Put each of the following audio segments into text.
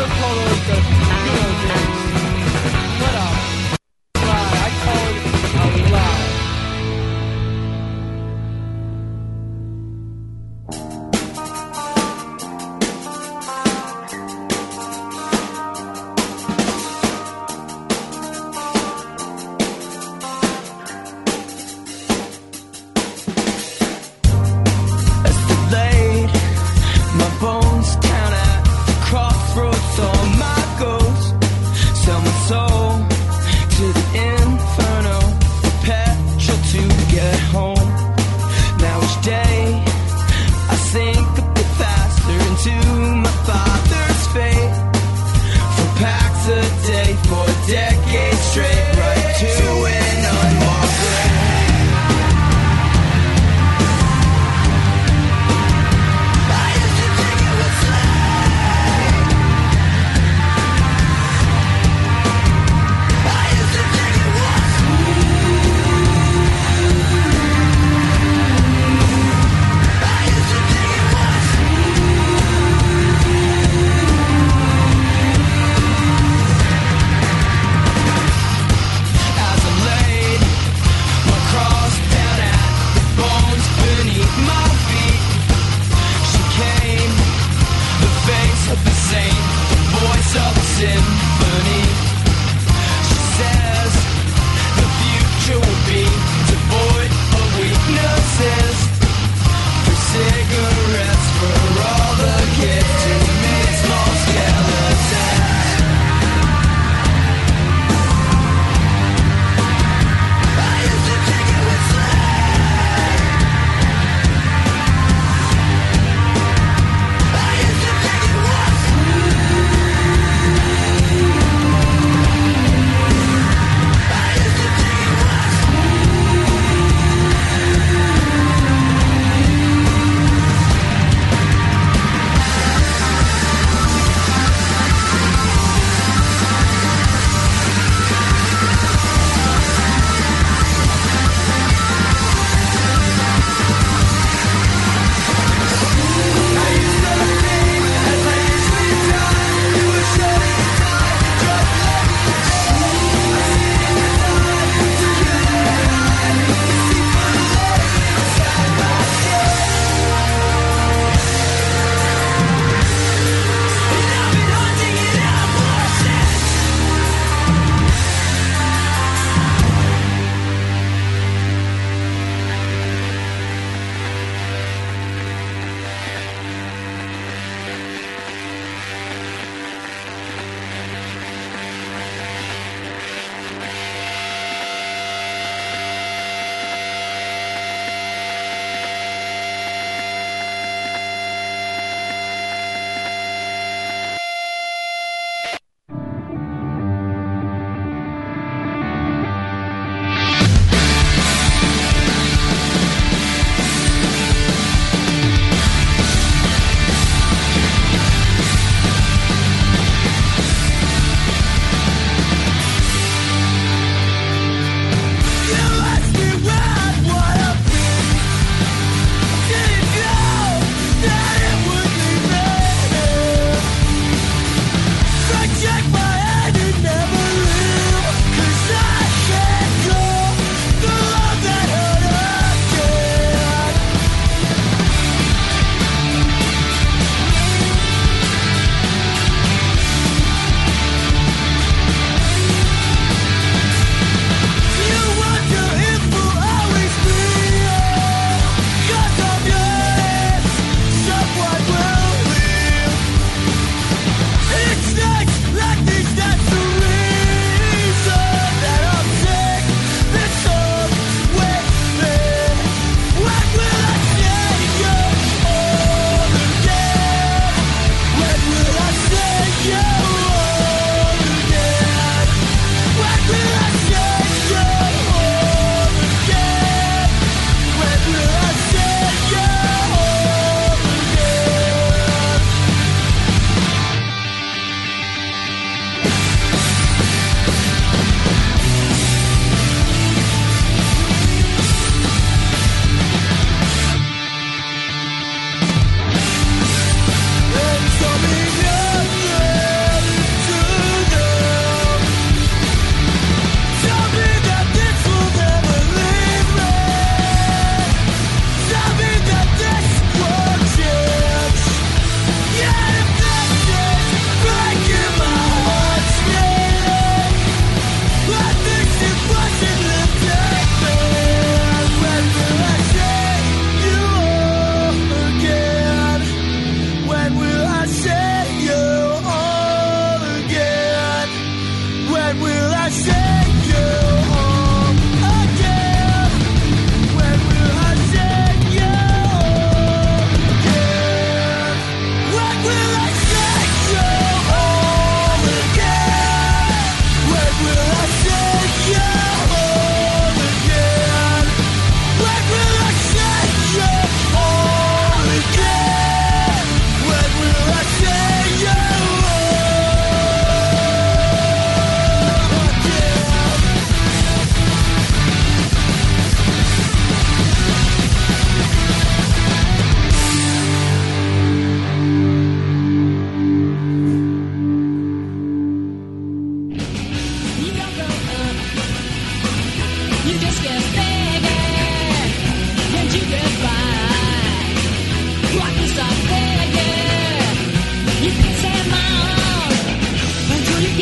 totally the good old days. What a lie. I call it a lie. As the late, my bones count at crossroads on my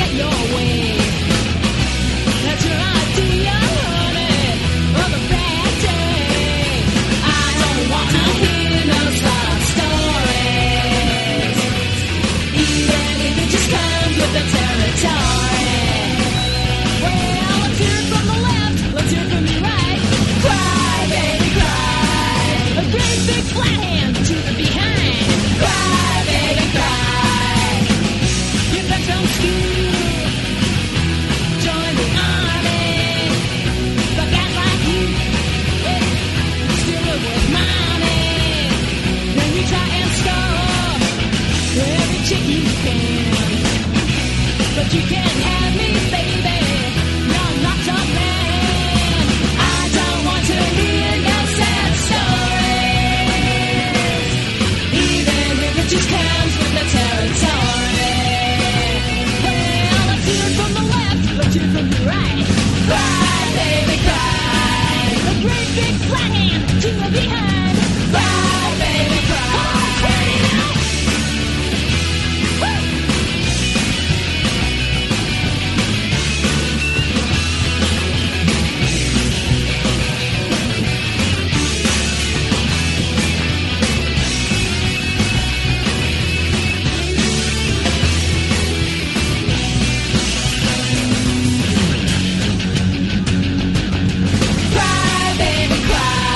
get your way. That's your idea, honey, of a bad day. I don't wanna hear no love stories, even if it just comes with the territory. Well, let's hear it from the left, let's hear it from the right. Cry, baby, cry. A great big flat hand to the behind. Cry, baby, cry. Get back from school, join the army. But guys like you, still live with mommy. Then you try and score every chick you can. But you can't have me, baby. No, I'm not your man. I don't want to hear no sad stories, even if it just comes with the territory. Well, let's hear it from the left, let's hear it from the right. Cry, baby, cry. A great big flat hand to the behind. Cry, baby, cry. Oh, cry now. Woo! Cry, baby, cry.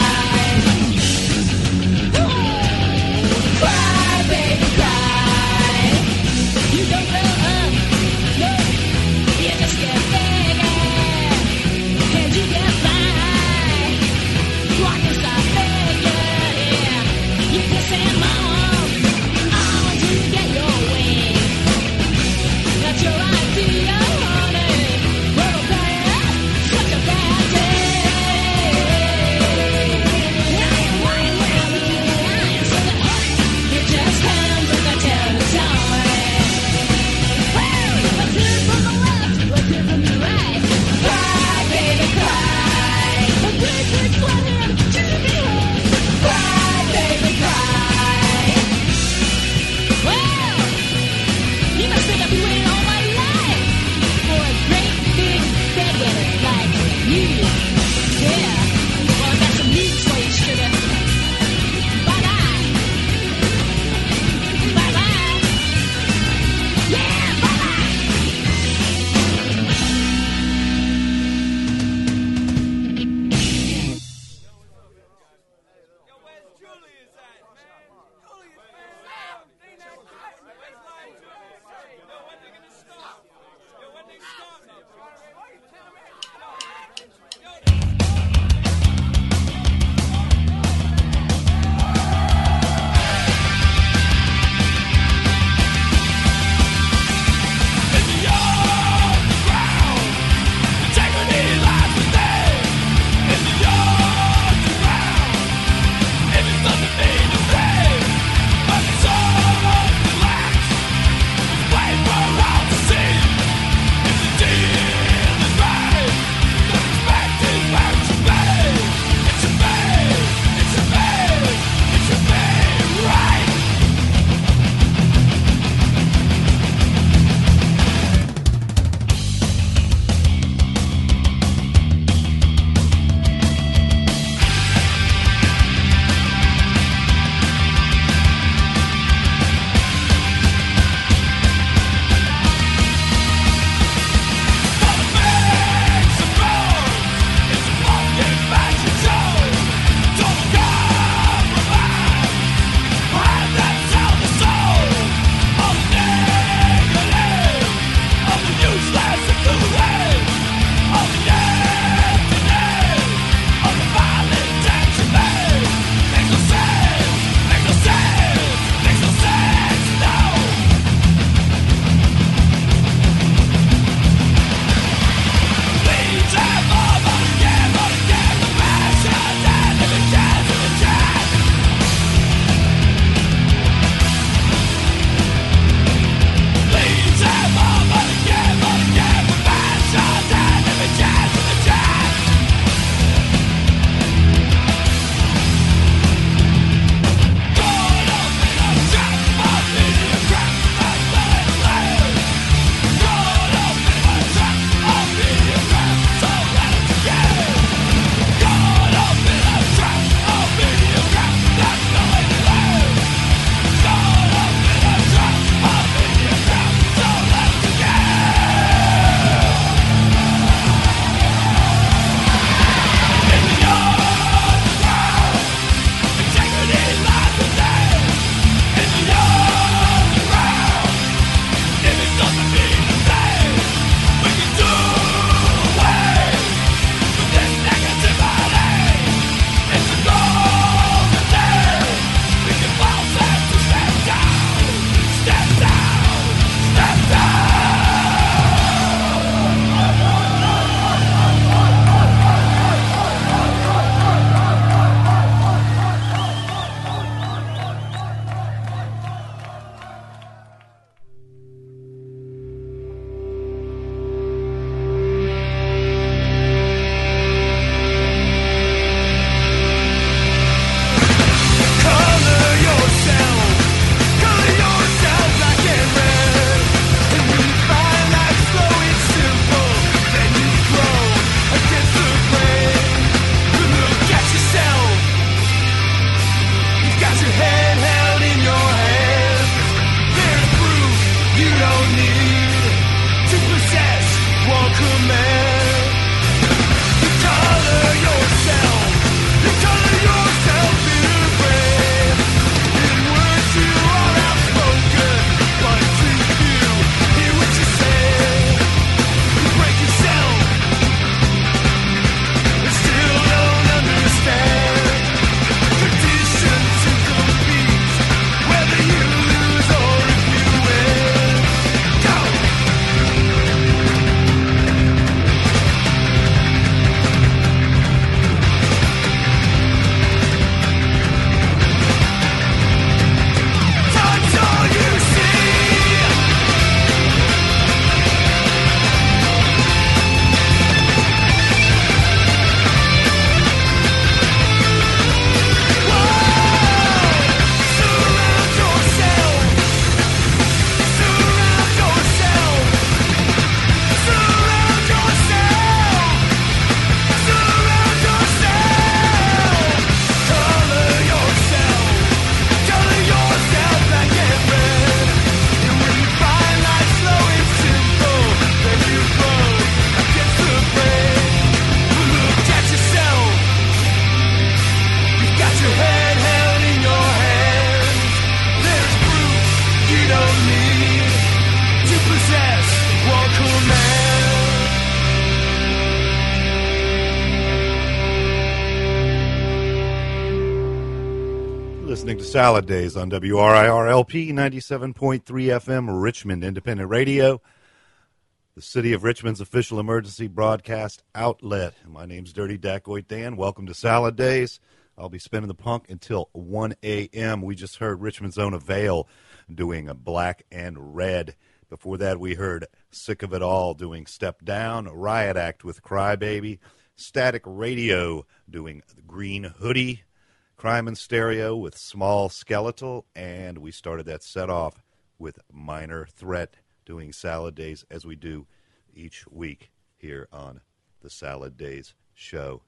listening to Salad Days on WRIR-LP 97.3 FM, Richmond Independent Radio, the City of Richmond's official emergency broadcast outlet. My name's Dirty Dacoit Dan. Welcome to Salad Days. I'll be spinning the punk until 1 a.m. We just heard Richmond's own Avail doing a Black and Red. Before that, we heard Sick of It All doing Step Down, Riot Act with Crybaby, Static Radio doing Green Hoodie, Crime and Stereo with Small Skeletal, and we started that set off with Minor Threat doing Salad Days as we do each week here on the Salad Days show.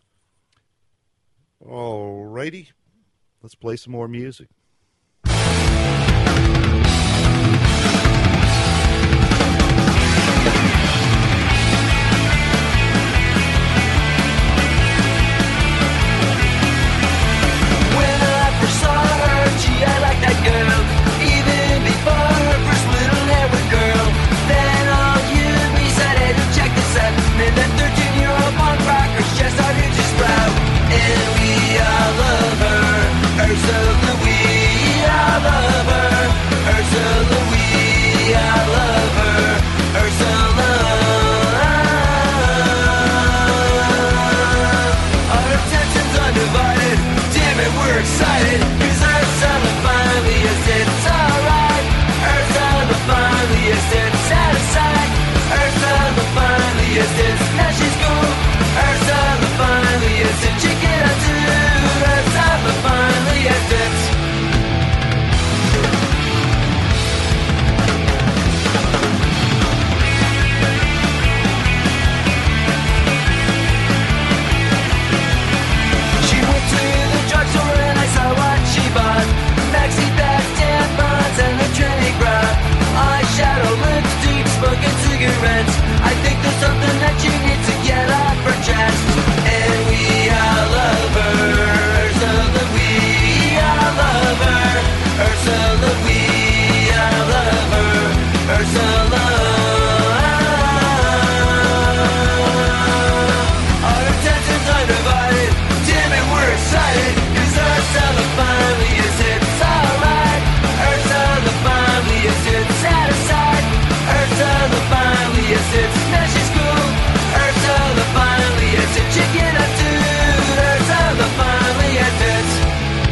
All righty, let's play some more music. I like that girl, even before her first little hair was girl. Then all you decided to check this out. And that 13-year-old punk rocker's just started to sprout. And we all love her, Ursula, we all love her, Ursula, we all love her, Ursula. Our attention's undivided, damn it, we're excited. It's alright. Ursula finally is dead, satisfied. Ursula finally is dead, now she's cool. Ursula finally is dead, chicken or two. Ursula finally is dead. She went to the drugstore and I saw what she bought. Maxi pads, tampons, and a tray grab. Eyeshadow, lipstick, smoking cigarettes. I think there's something that you need to get off her chest. And we all love her, Ursula, we all love her, Ursula, we all love her, Ursula. Our attention's undivided, damn it, we're excited, 'cause Ursula finally is it. Satisfied. Ursula finally is it. Now she's cool. Ursula finally is it. Chicken or two. Ursula finally is it.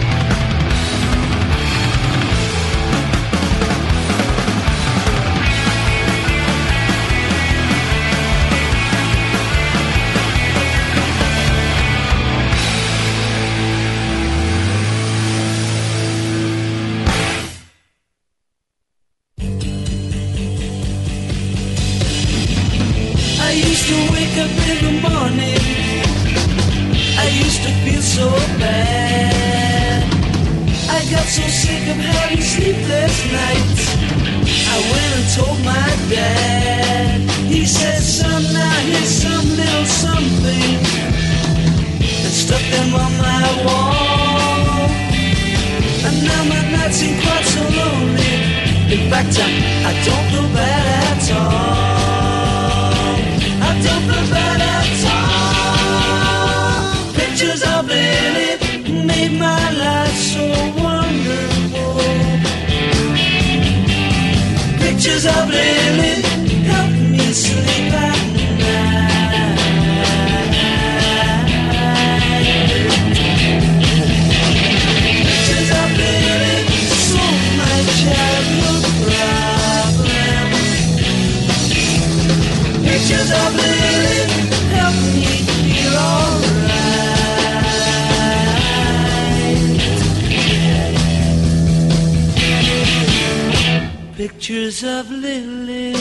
I used to wake up in the morning, I used to feel so bad. I got so sick of having sleepless nights, I went and told my dad. He said, son, now here's some little something, and stuck them on my wall. And now my nights seem quite so lonely. In fact, I don't feel bad at all. I don't feel bad at all. Pictures of Lily made my life so wonderful. Pictures of Lily help me sleep at night. Pictures of Lily solve my childhood problems. Pictures of Lily help me feel alright. Pictures of Lily,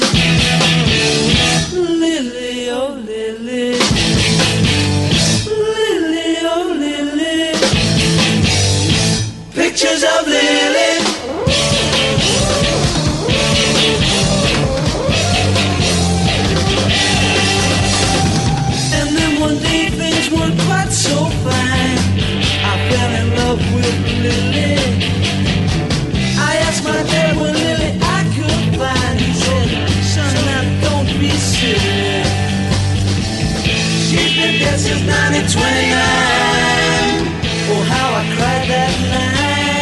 Lily, oh Lily, Lily, oh Lily. Pictures of Lily. One day things weren't quite so fine. I fell in love with Lily. I asked my dad what Lily I could find. He said, son, now don't be silly. She's been dead since 1929. Oh, how I cried that night.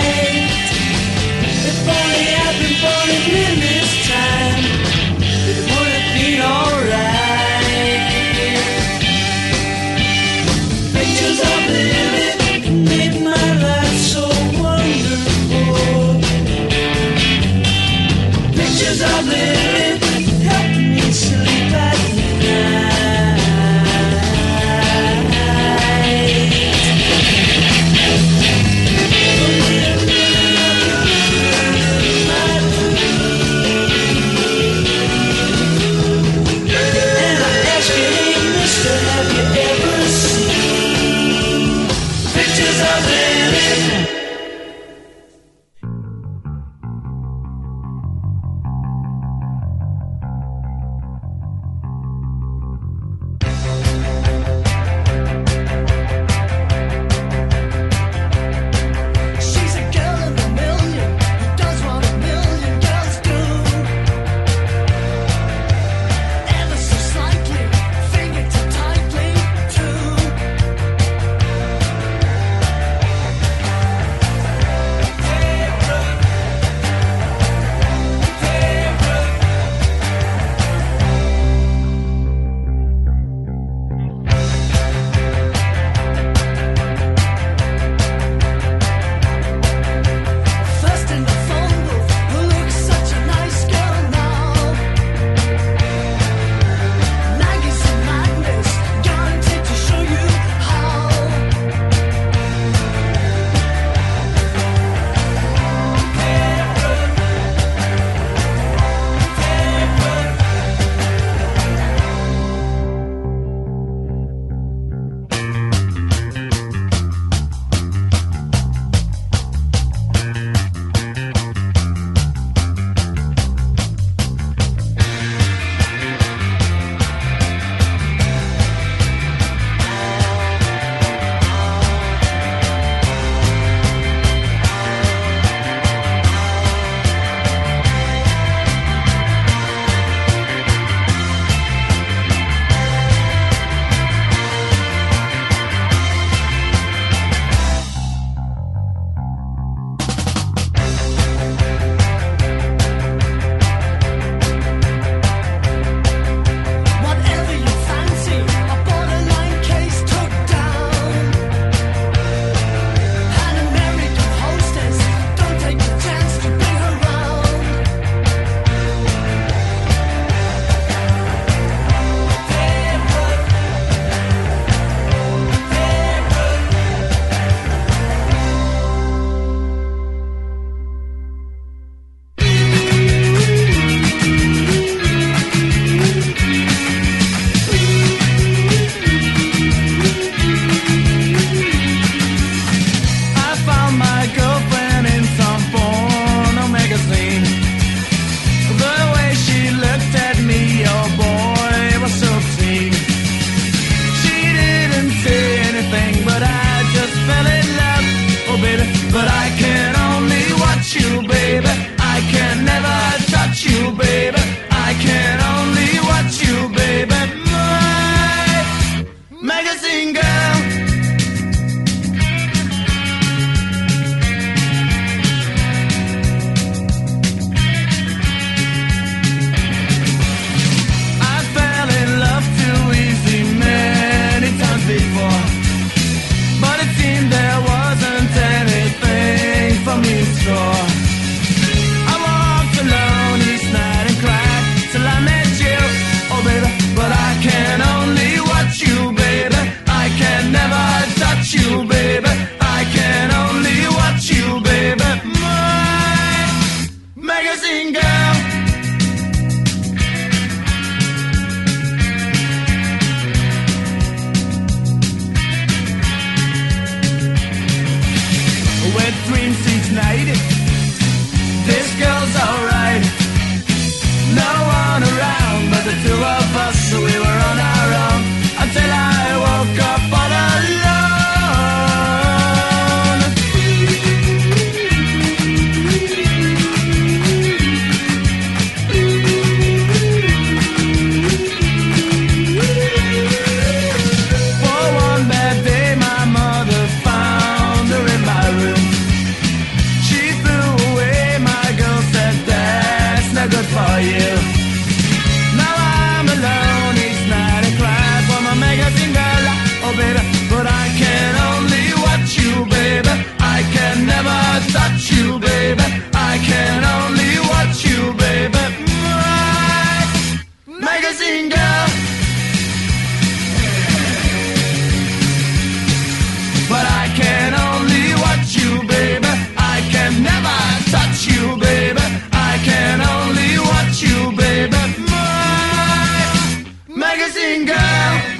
missing girl.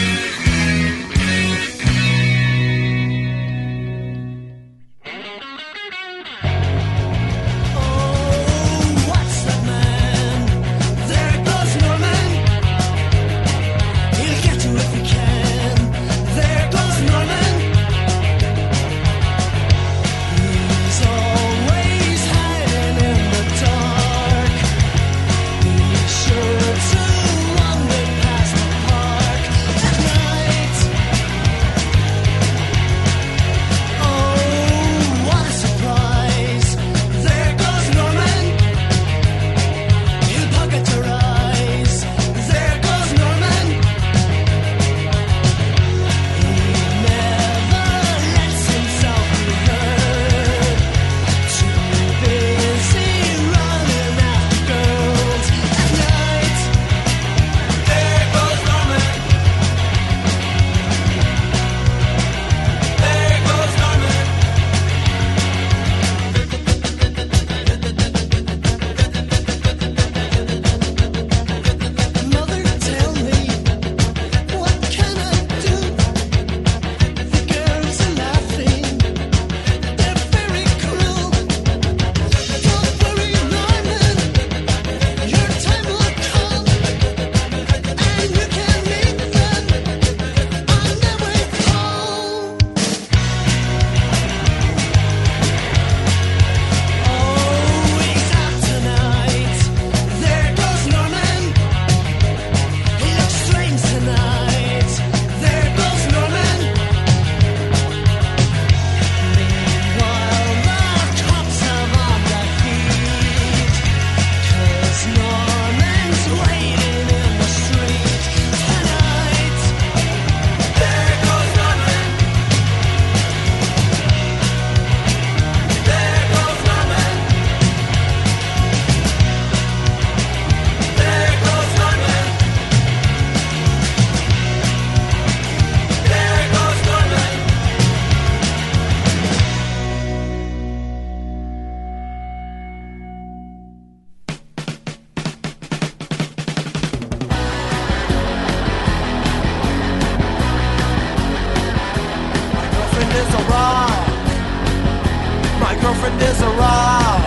girlfriend is a rock.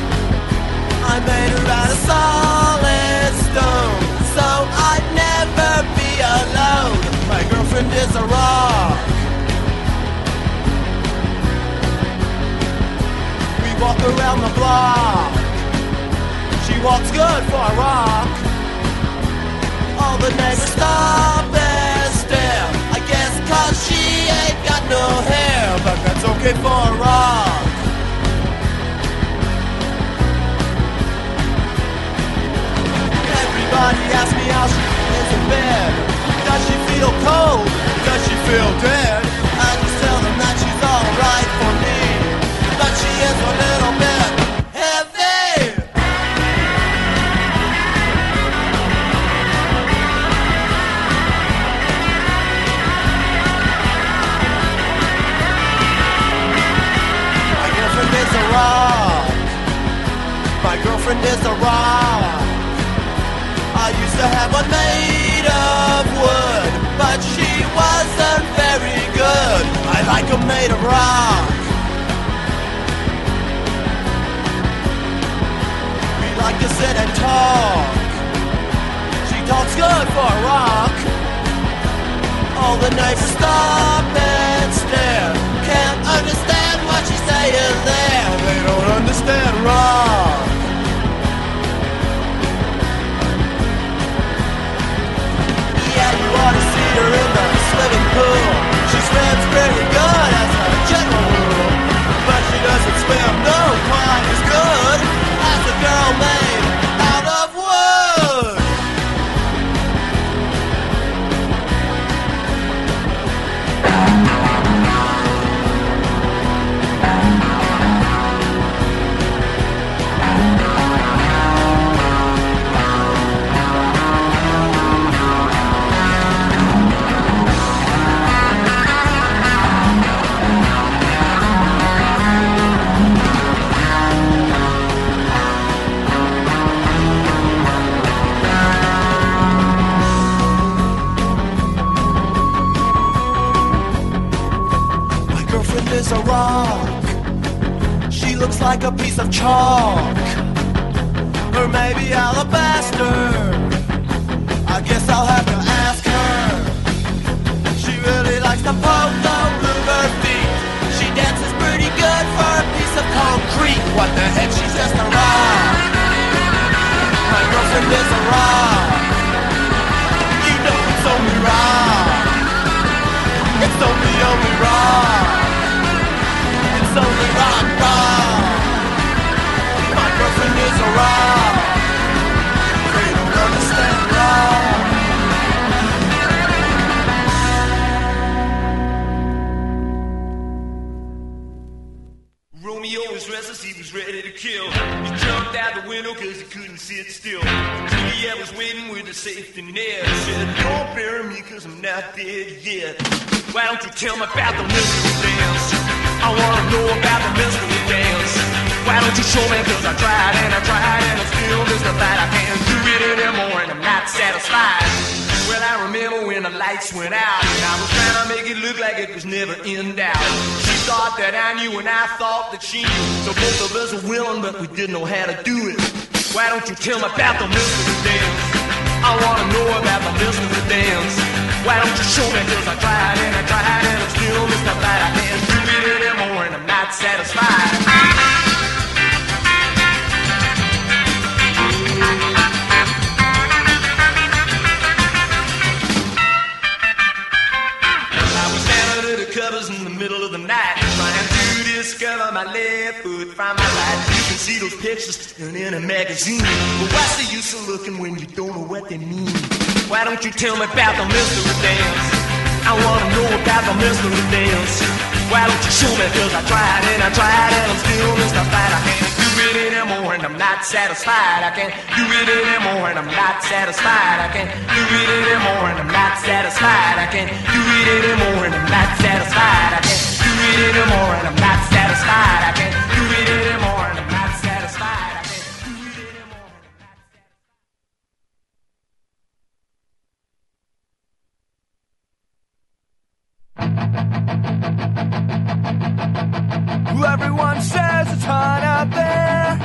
I made her out of solid stone, so I'd never be alone. My girlfriend is a rock. We walk around the block. She walks good for a rock. All the neighbors stop and stare, I guess 'cause she ain't got no hair, but that's okay for a rock. Everybody asks me how she is in bed. Does she feel cold? Does she feel dead? I just tell them that she's alright for me, but she is a little bit heavy. My girlfriend is a rock. My girlfriend is a rock. I used to have one made of wood, but she wasn't very good. I like 'em made of rock. We like to sit and talk. She talks good for a rock. All the neighbors stop and stare, can't understand what she's saying there. They don't understand rock. Yeah, you ought to see her in the swimming pool. She swims pretty good as a general rule, but she doesn't swim no quite as good as a girl made out of wood. rock. She looks like a piece of chalk, or maybe alabaster. I guess I'll have to ask her. She really likes to poke the blue her feet. She dances pretty good for a piece of concrete. What the heck, she's just a rock. My girlfriend is a rock. You know it's only rock. It's only rock. It's only rock, rock. My girlfriend is a rock. They don't understand rock. Romeo was restless, he was ready to kill. He jumped out the window cause he couldn't sit still. Juliet was waiting with a safety net. She said, don't bury me cause I'm not dead yet. Why don't you tell me about the mystery dance? I wanna know about the mystery dance. Why don't you show me cause I tried and I'm still mystified. I can't do it anymore and I'm not satisfied. Well, I remember when the lights went out and I was trying to make it look like it was never in doubt. She thought that I knew and I thought that she knew. So both of us were willing but we didn't know how to do it. Why don't you tell me about the mystery dance? I wanna know about the mystery dance. Why don't you show me cause I tried and I'm still mystified. I can't do it anymore and I'm not satisfied. Covers in the middle of the night, trying to discover my left foot from my right. You can see those pictures in a magazine, but what's the use of looking when you don't know what they mean? Why don't you tell me about the mystery dance? I wanna know about the mystery dance. Why don't you show me cause I tried and I'm still mystified. I can't do it anymore and I'm not satisfied. I can't do it anymore and I'm not satisfied. I can't do it anymore and I'm not satisfied. I can't do it anymore and I'm not satisfied. I can't do it anymore and I'm not satisfied. I can't do it anymore and I'm not satisfied. I can't do it anymore and I'm not satisfied. Everyone says it's hot out there.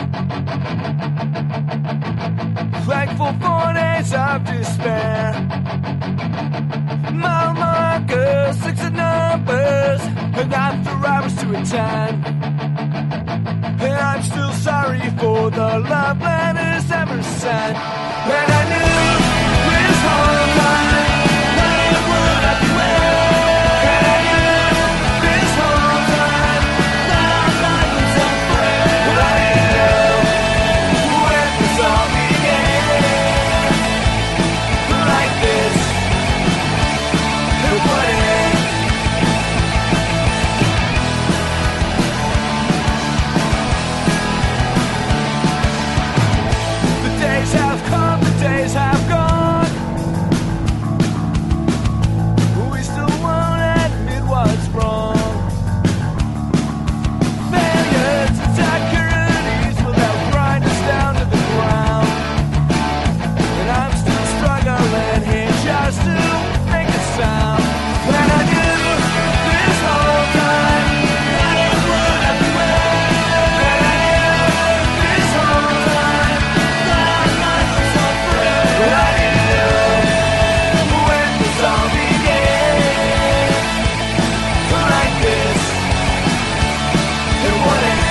Thankful for days of despair. Mile markers, 6 and numbers, and after hours to a 10. And I'm still sorry for the love letters ever sent. And I knew this whole time that it would have been. Have gone. We still won't admit what's wrong. Failures, insecurities will help grind us down to the ground. And I'm still struggling here just to make a sound. When I knew this whole time that it would have been well. And I knew this whole time that life was so free. But I didn't know when this all began. Like this, it wouldn't.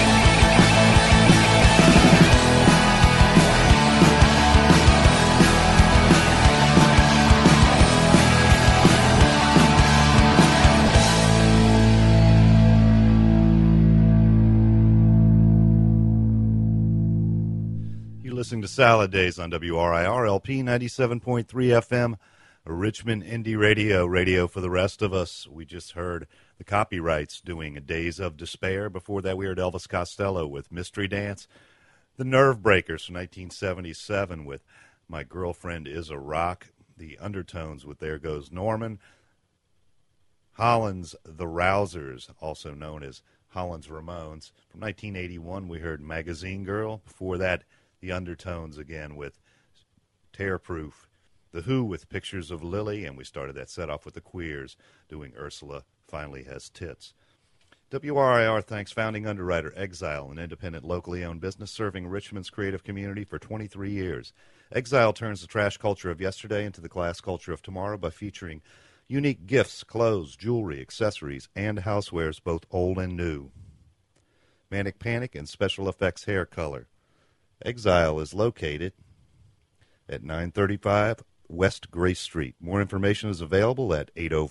You're listening to Salad Days on WRIR LP 97.3 FM, Richmond Indie Radio, radio for the rest of us. We just heard the Copyrights doing Days of Despair. Before that, we heard Elvis Costello with Mystery Dance. The Nerve Breakers from 1977 with My Girlfriend Is a Rock. The Undertones with There Goes Norman. Holland's The Rousers, also known as Holland's Ramones. From 1981, we heard Magazine Girl. Before that, The Undertones again with Tearproof. The Who with Pictures of Lily, and we started that set off with the Queers doing Ursula Finally Has Tits. WRIR thanks founding underwriter Exile, an independent, locally owned business serving Richmond's creative community for 23 years. Exile turns the trash culture of yesterday into the class culture of tomorrow by featuring unique gifts, clothes, jewelry, accessories, and housewares, both old and new. Manic Panic and special effects hair color. Exile is located at 935 West Grace Street. More information is available at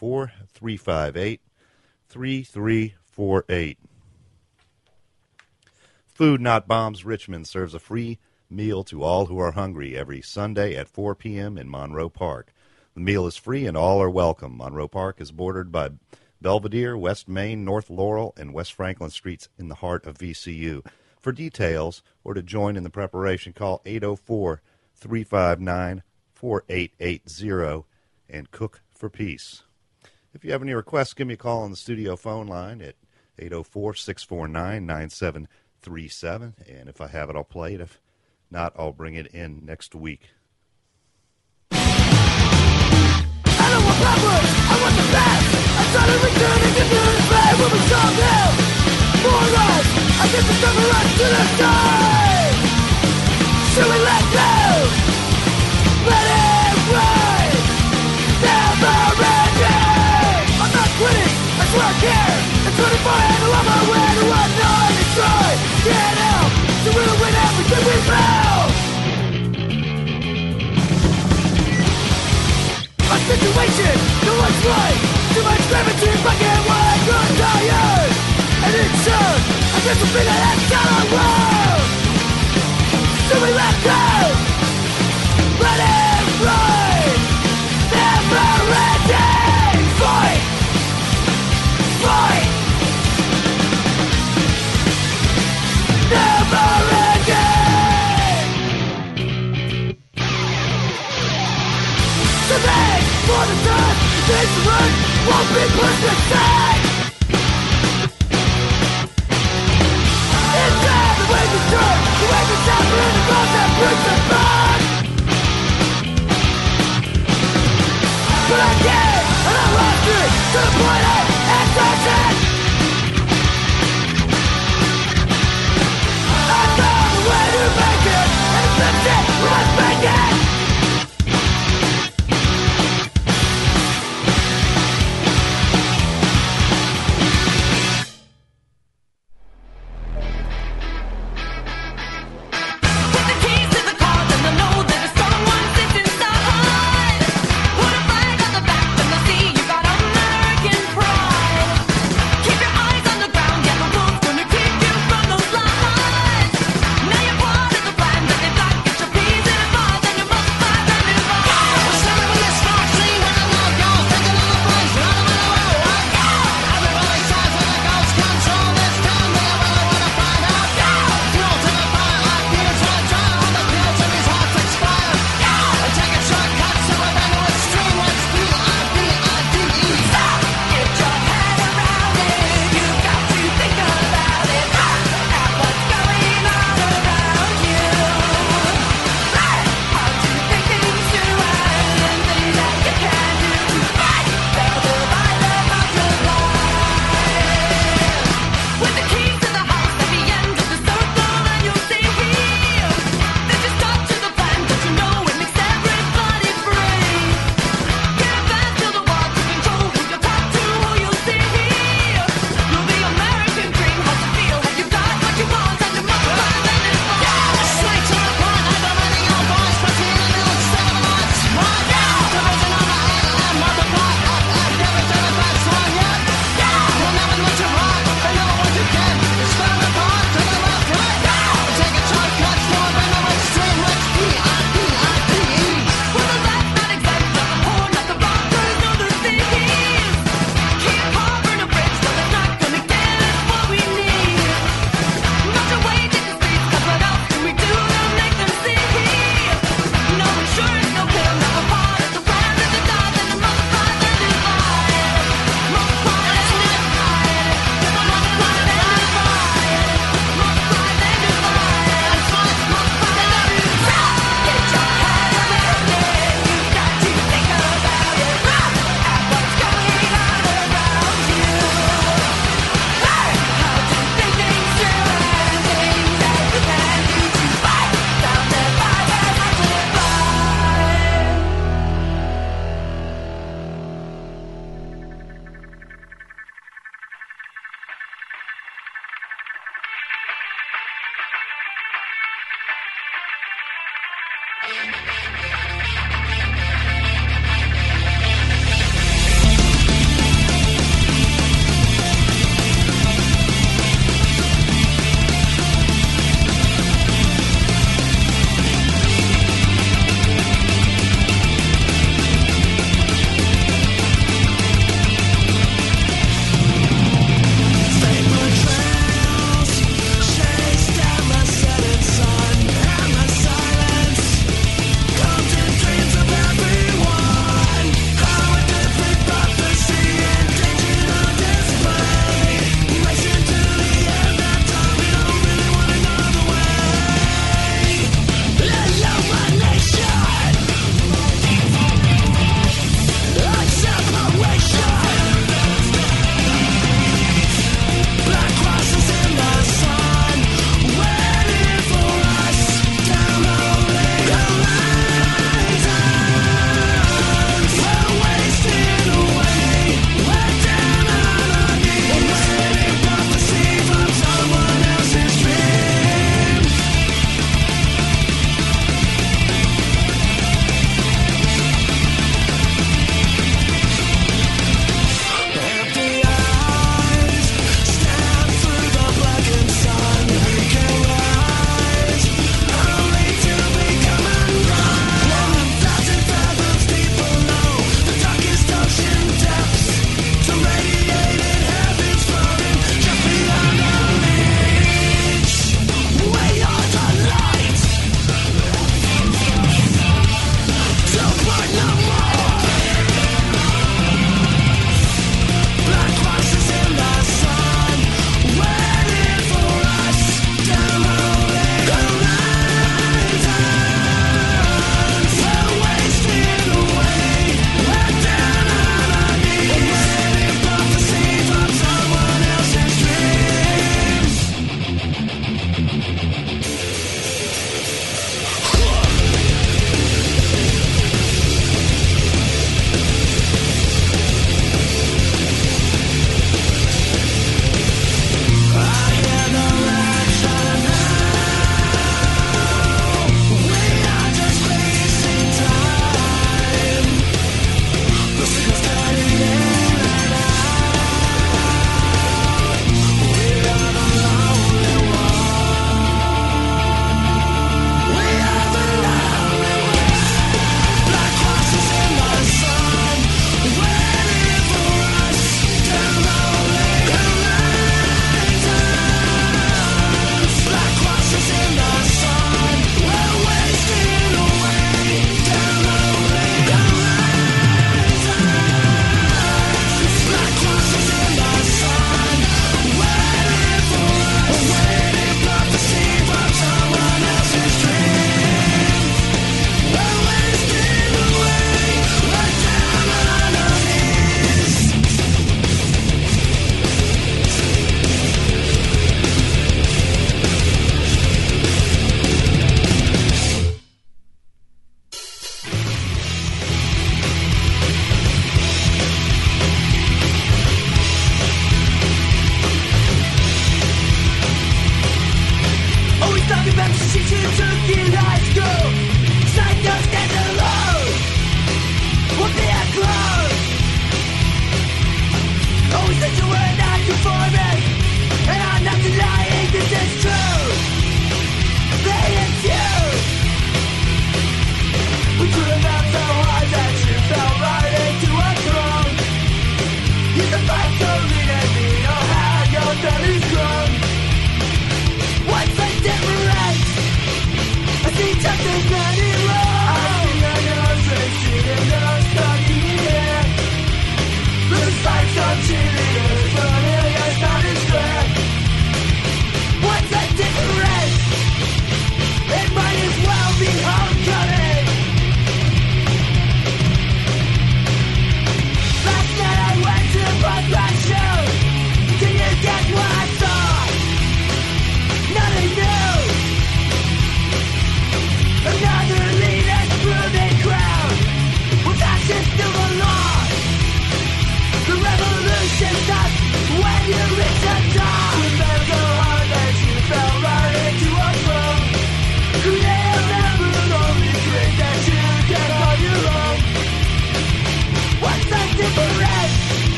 804-358-3348. Food Not Bombs Richmond serves a free meal to all who are hungry every Sunday at 4 p.m. in Monroe Park. The meal is free and all are welcome. Monroe Park is bordered by Belvedere, West Main, North Laurel, and West Franklin Streets in the heart of VCU. For details or to join in the preparation, call 804-359-4880 and Cook for Peace. If you have any requests, give me a call on the studio phone line at 804-649-9737. And if I have it, I'll play it. If not, I'll bring it in next week. I don't want backwards, I want the best. I try to return and get to the play when we come down. More life, I get the summer rush to the sky. Should we let go? Let it ride. Never ending. I'm not quitting, I swear I care. It's 24 and I'm on my way to one night and try. Get out, so we'll win everything we found. A situation, no one's right. Too much gravity, fucking one good tired. And it's sure, I guess we'll figure that out on road. So we let go, let it ride. Never ending. Fight, fight. Never ending. Survey for the time, this run won't be pushed aside. It's time the way to turn, the way to stop in the cross that brings us back. But I can't, and I lost it to the point of exhaustion. I found a way to make it, and it's the shit we must make it. Put a flag on the back and they'll see you got American pride.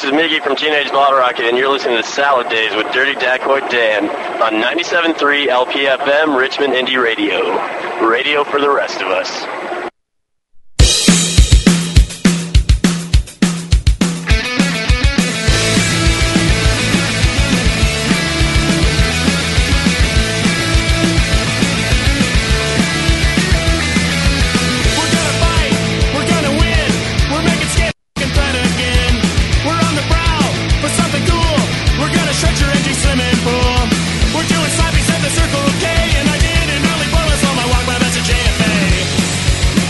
this is Miggy from Teenage Bottle Rocket, and you're listening to Salad Days with Dirty Dacoy Dan on 97.3 LPFM Richmond Indie Radio. Radio for the rest of us. Circle K, and I did an early bonus on my walk, but that's a JFA.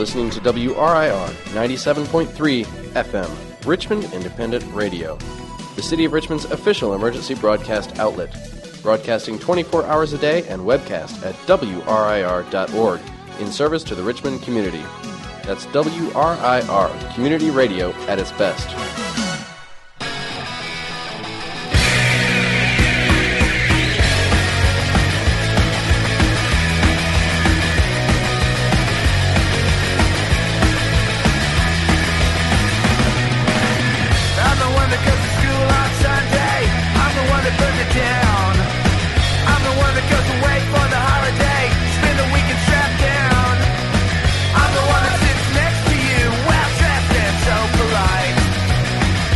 listening to WRIR 97.3 FM, Richmond Independent Radio, the City of Richmond's official emergency broadcast outlet, broadcasting 24 hours a day and webcast at WRIR.org in service to the Richmond community. That's WRIR, community radio at its best. I'm the one that sits next to you, well dressed and so polite.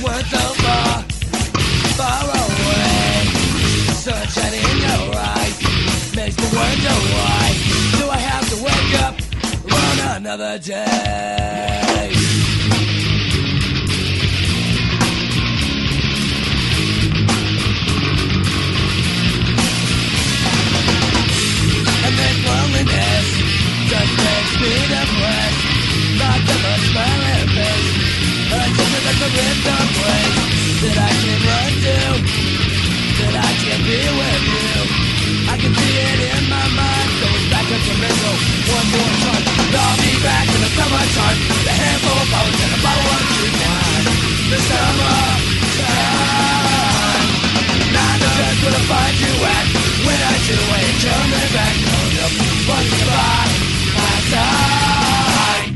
world so far, far away. Sunshine in your eyes makes me wonder why do I have to wake up on another day? And this loneliness just makes me depressed. Not so much smiling face, just like a random place that I can run to, that I can be with you. I can see it in my mind, going back into mental one more time. I'll be back in the summertime, the handful of flowers and a bottle of cheap wine. The summertime, not the best where to find you at. When I do ain't coming back, hold up, what's the vibe? My time.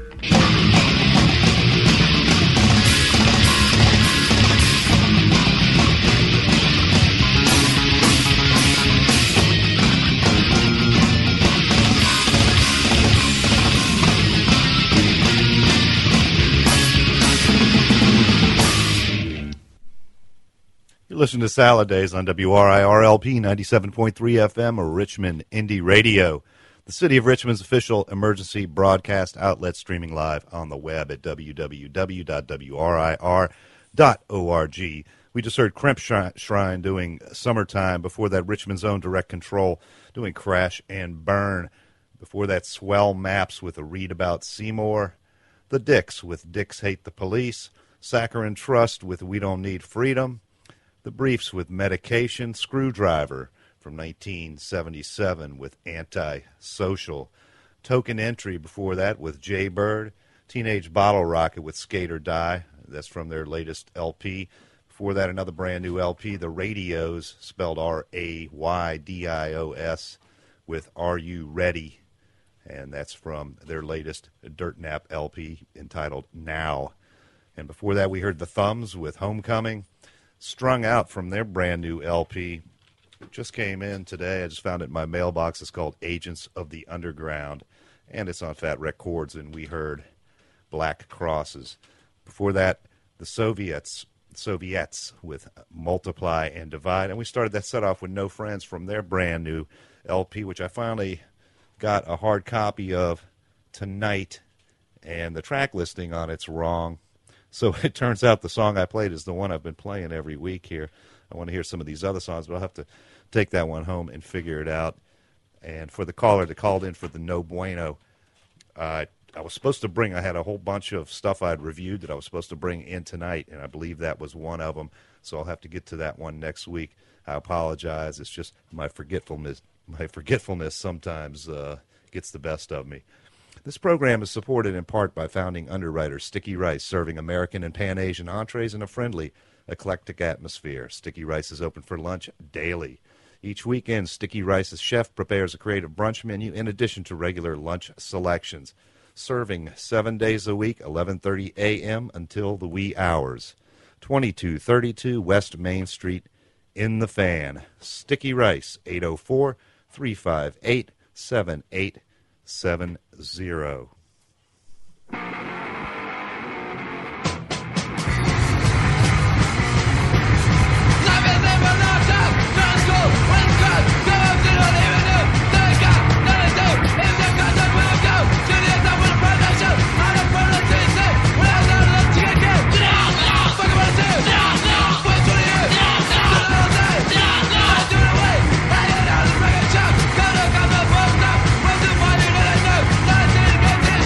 Listen to Salad Days on WRIR-LP 97.3 FM, Richmond Indie Radio, the City of Richmond's official emergency broadcast outlet, streaming live on the web at www.wrir.org. We just heard Crimp Shrine doing Summertime. Before that, Richmond's own Direct Control doing Crash and Burn. Before that, Swell Maps with a read about Seymour. The Dicks with Dicks Hate the Police. Saccharin Trust with We Don't Need Freedom. The Briefs with Medication, Screwdriver from 1977 with Anti-Social, Token Entry before that with Jay Bird, Teenage Bottle Rocket with Skate or Die, that's from their latest LP. Before that, another brand new LP, The Radios, spelled R-A-Y-D-I-O-S, with Are You Ready? And that's from their latest Dirt Nap LP entitled Now. And before that, we heard The Thumbs with Homecoming. Strung Out from their brand new LP. It just came in today. I just found it in my mailbox. It's called Agents of the Underground, and it's on Fat Records, and we heard Black Crosses. Before that, the Soviets with Multiply and Divide, and we started that set off with No Friends from their brand new LP, which I finally got a hard copy of tonight, and the track listing on it's wrong. So it turns out the song I played is the one I've been playing every week here. I want to hear some of these other songs, but I'll have to take that one home and figure it out. And for the caller that called in for the No Bueno, I was supposed to bring, I had a whole bunch of stuff I'd reviewed that I was supposed to bring in tonight, and I believe that was one of them. So I'll have to get to that one next week. I apologize. It's just my forgetfulness sometimes gets the best of me. This program is supported in part by founding underwriter Sticky Rice, serving American and Pan-Asian entrees in a friendly, eclectic atmosphere. Sticky Rice is open for lunch daily. Each weekend, Sticky Rice's chef prepares a creative brunch menu in addition to regular lunch selections, serving 7 days a week, 11:30 a.m. until the wee hours. 2232 West Main Street in the Fan. Sticky Rice, 804-358-7870. Get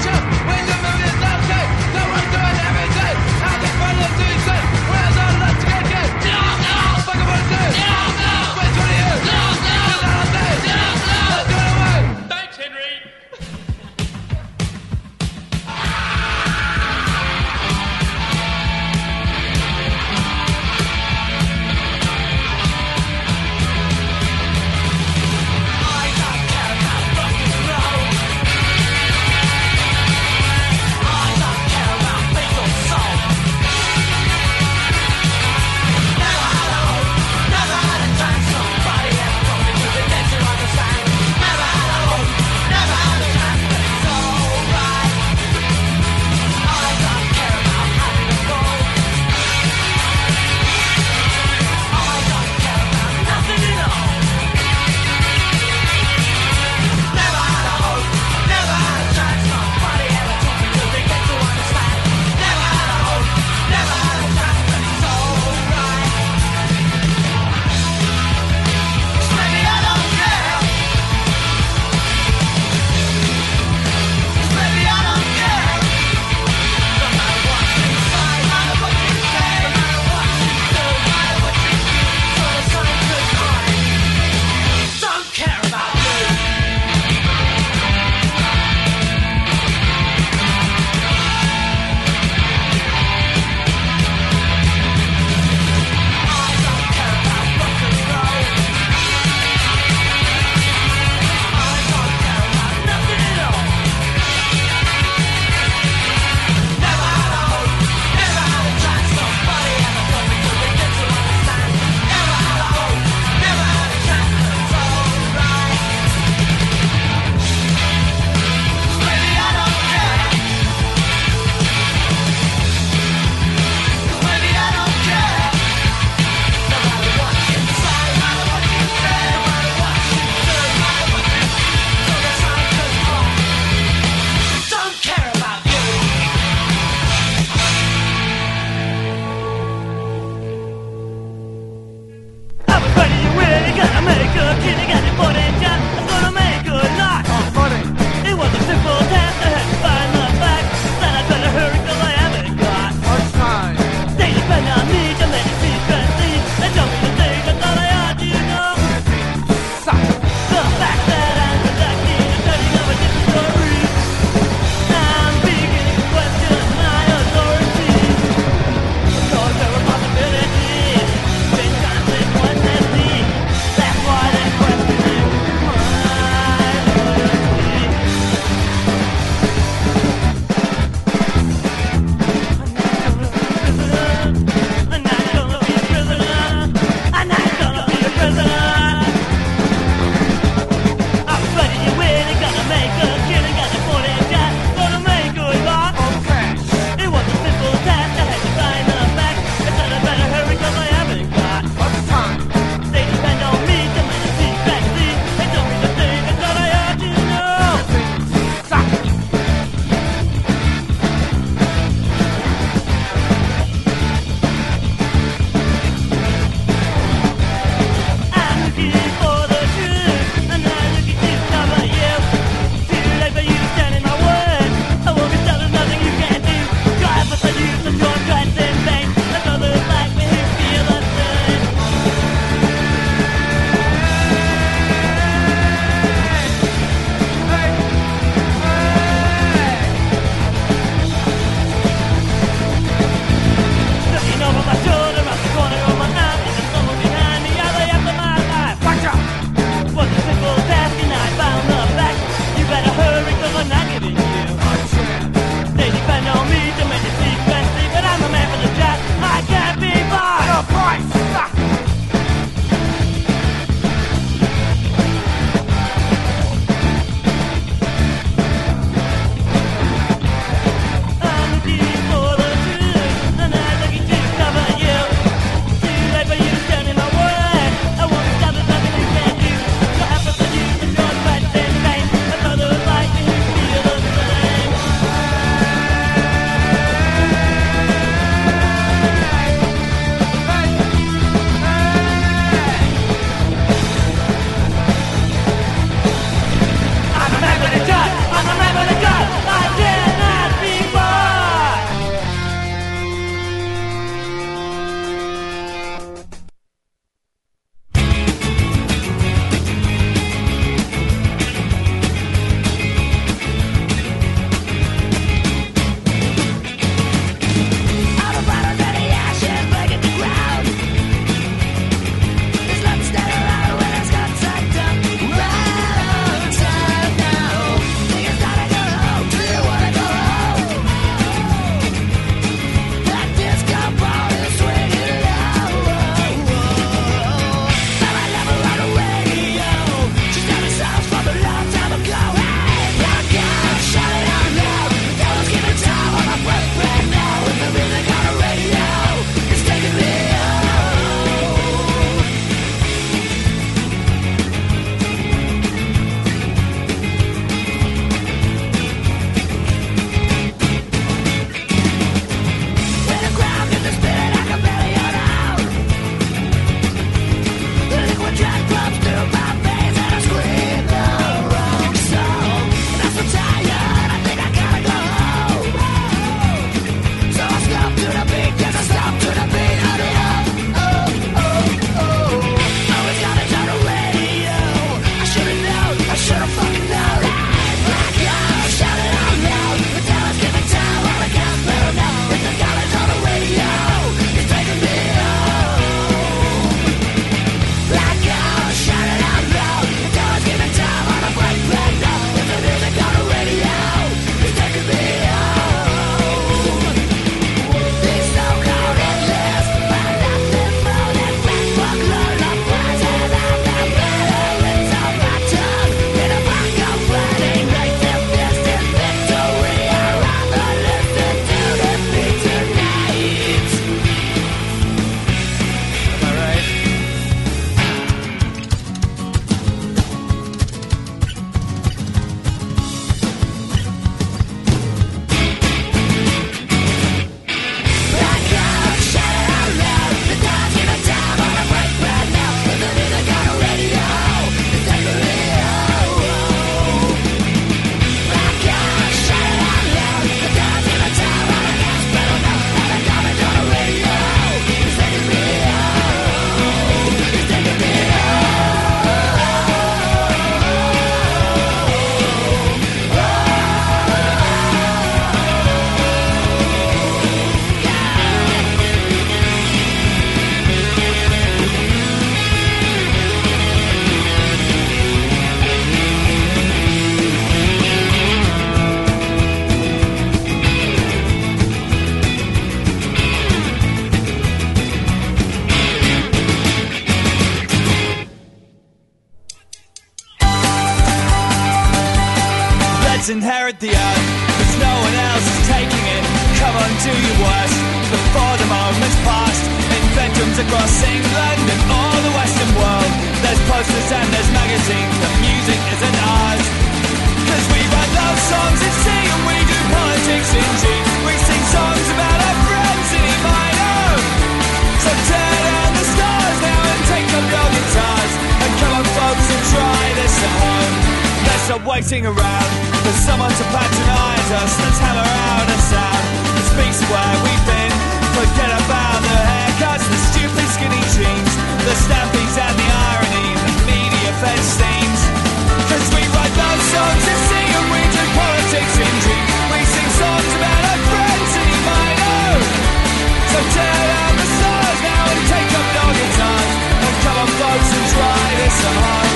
inherit the earth, cause no one else is taking it. Come on, do your worst before the moment's past. In bedrooms across England and all the Western world, there's posters and there's magazines, but music isn't ours. Cause we write love songs in C and we do politics in G. We sing songs about our friends in E minor. So tear down the stars now and take up your guitars, and come on folks and try this at home. Let's stop waiting around for someone to patronize us. Let's hammer out a sound that speaks of where we've been. Forget about the haircuts, the stupid skinny jeans, the stampies and the irony, the media fed scenes. Cause we write love songs and sing and we do politics in G. We sing songs about our friends in E minor. So tear down the stars now and take up your guitars, and come on folks and try this at home.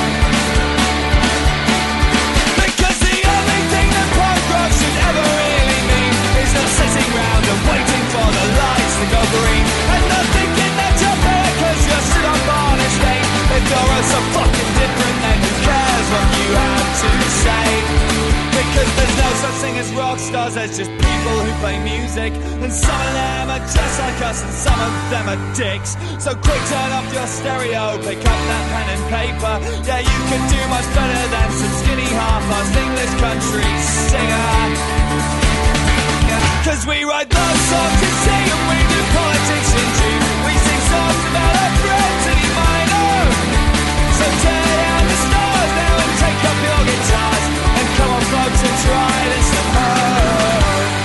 Because the only thing that punk rock should ever really mean is not sitting round and waiting for the lights to go green, and not thinking that you're better cause you're stood up on a stage. If you're all so fucking different, then who cares what you have to say? Because there's no such thing as rock stars, there's just people who play music, and some of them are just like us and some of them are dicks. So quick, turn off your stereo, pick up that pen and paper. Yeah, you can do much better than some skinny half-assed English country singer. Cause we write love songs and sing and we do politics in G. We sing songs about our friends in E minor. So tear down the stars now and take up your guitars, and come on folks and try this at home.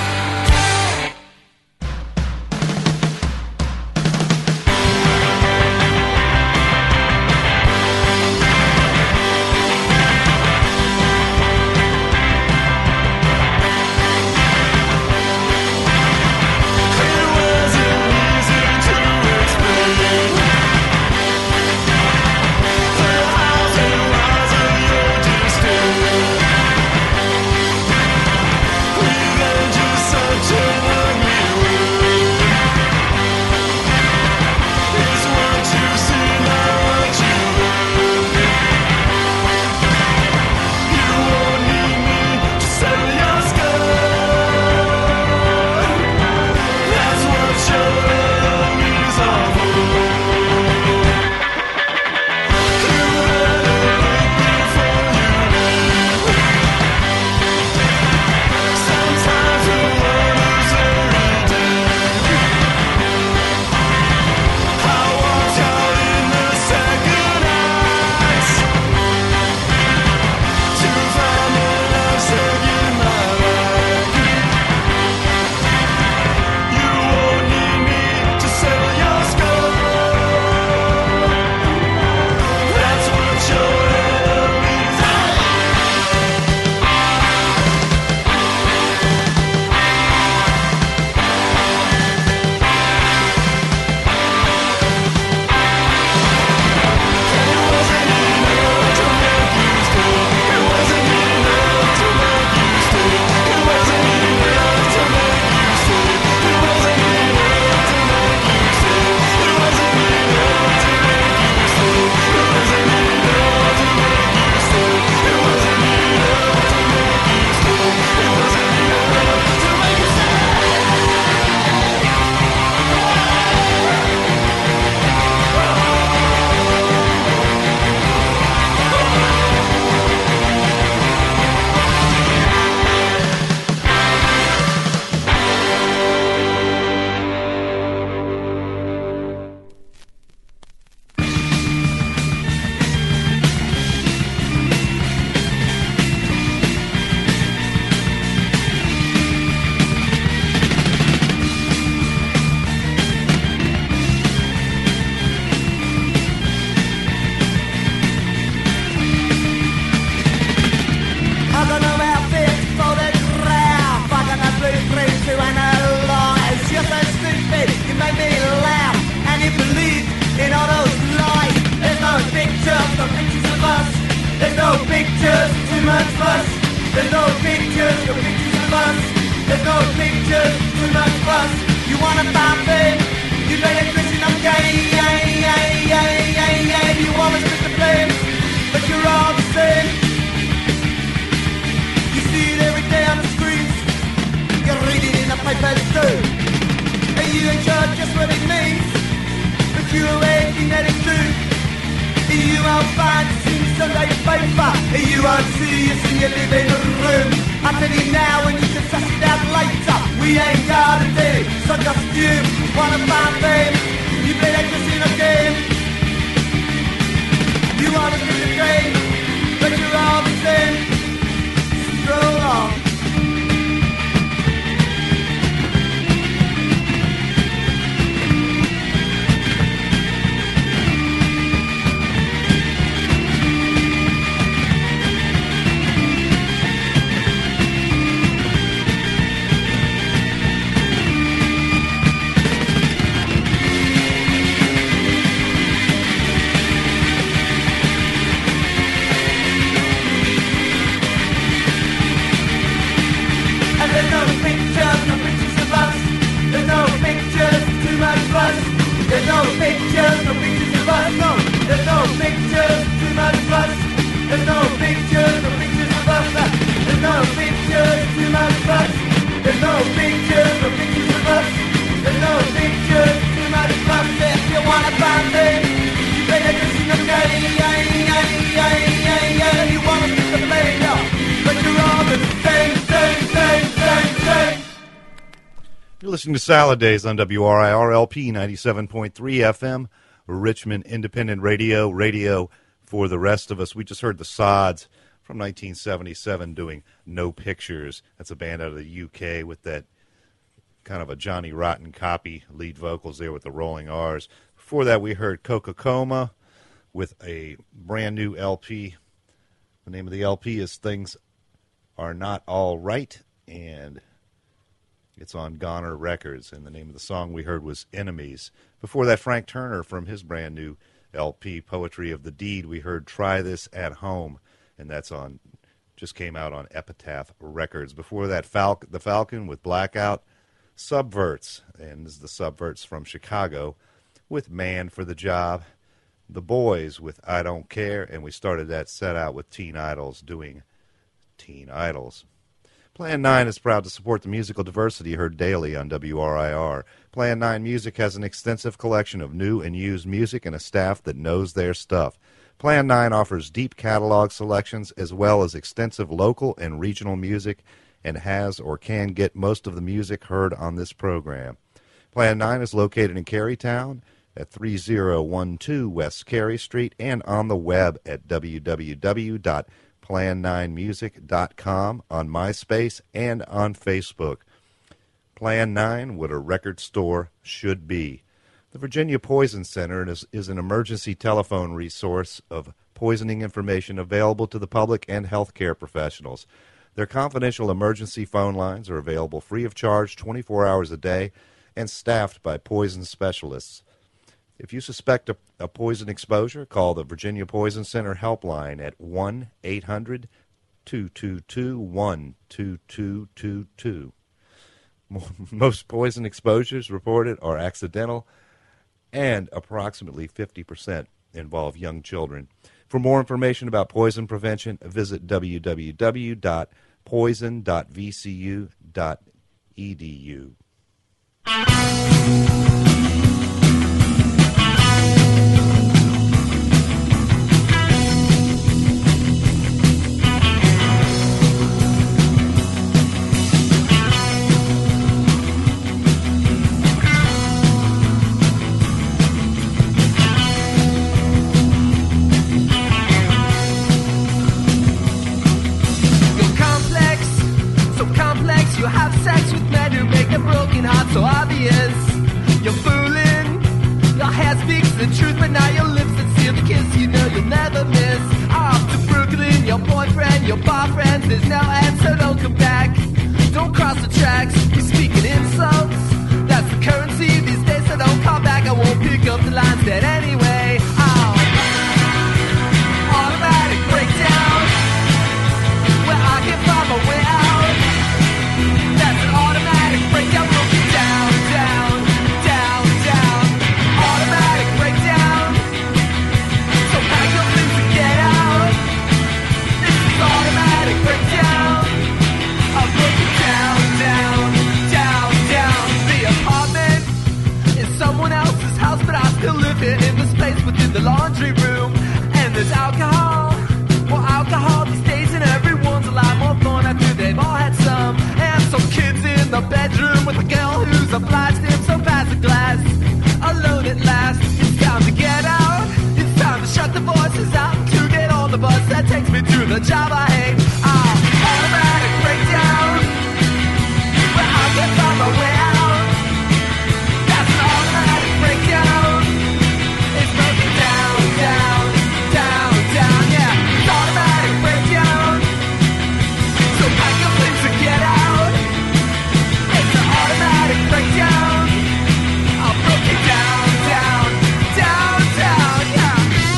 There's no pictures, no pictures of us. There's no pictures, too much fuss. You wanna find fame, you better Christian up game. You wanna split the blame, but you're all the same. You see it every day. paper. You won't see us in your living room. I tell you now and you can suss it out later. We ain't got a day, so just you wanna find fame. You play that casino game. You wanna get the train, but you're all the same. Stroll on. There's no pictures, no pictures of us, no. There's no pictures, too much fuss. There's no pictures, no pictures of us. There's no pictures, too much fuss. There's no pictures, no pictures of us. There's no pictures, too much fuss. If you wanna find me, you better just see the game. You wanna get the plane, no. But you're all the same. You're listening to Salad Days on WRIR-LP 97.3 FM, Richmond Independent Radio, radio for the rest of us. We just heard the Sods from 1977 doing No Pictures. That's a band out of the UK with that kind of a Johnny Rotten copy, lead vocals there with the rolling R's. Before that, we heard Coca-Coma with a brand new LP. The name of the LP is Things Are Not All Right, and it's on Goner Records, and the name of the song we heard was Enemies. Before that, Frank Turner from his brand new LP, Poetry of the Deed, we heard Try This at Home, and that's just came out on Epitaph Records. Before that, The Falcon with Blackout, Subverts, and this is the Subverts from Chicago with Man for the Job, The Boys with I Don't Care, and we started that set out with Teen Idols doing Teen Idols. Plan 9 is proud to support the musical diversity heard daily on WRIR. Plan 9 Music has an extensive collection of new and used music and a staff that knows their stuff. Plan 9 offers deep catalog selections as well as extensive local and regional music and has or can get most of the music heard on this program. Plan 9 is located in Carytown at 3012 West Cary Street and on the web at www.plan9music.com, on MySpace, and on Facebook. Plan 9, what a record store should be. The Virginia Poison Center is an emergency telephone resource of poisoning information available to the public and healthcare professionals. Their confidential emergency phone lines are available free of charge 24 hours a day and staffed by poison specialists. If you suspect a poison exposure, call the Virginia Poison Center helpline at 1-800-222-12222. Most poison exposures reported are accidental, and approximately 50% involve young children. For more information about poison prevention, visit www.poison.vcu.edu. You have sex with men who make a broken heart so obvious. me to the job I hate. Automatic breakdown, but I can't find my way out. That's an automatic breakdown. It's broken down, down, down, down, yeah. It's automatic breakdown. So pack your things and get out. It's an automatic breakdown. I'll break it down, down, down, down, yeah.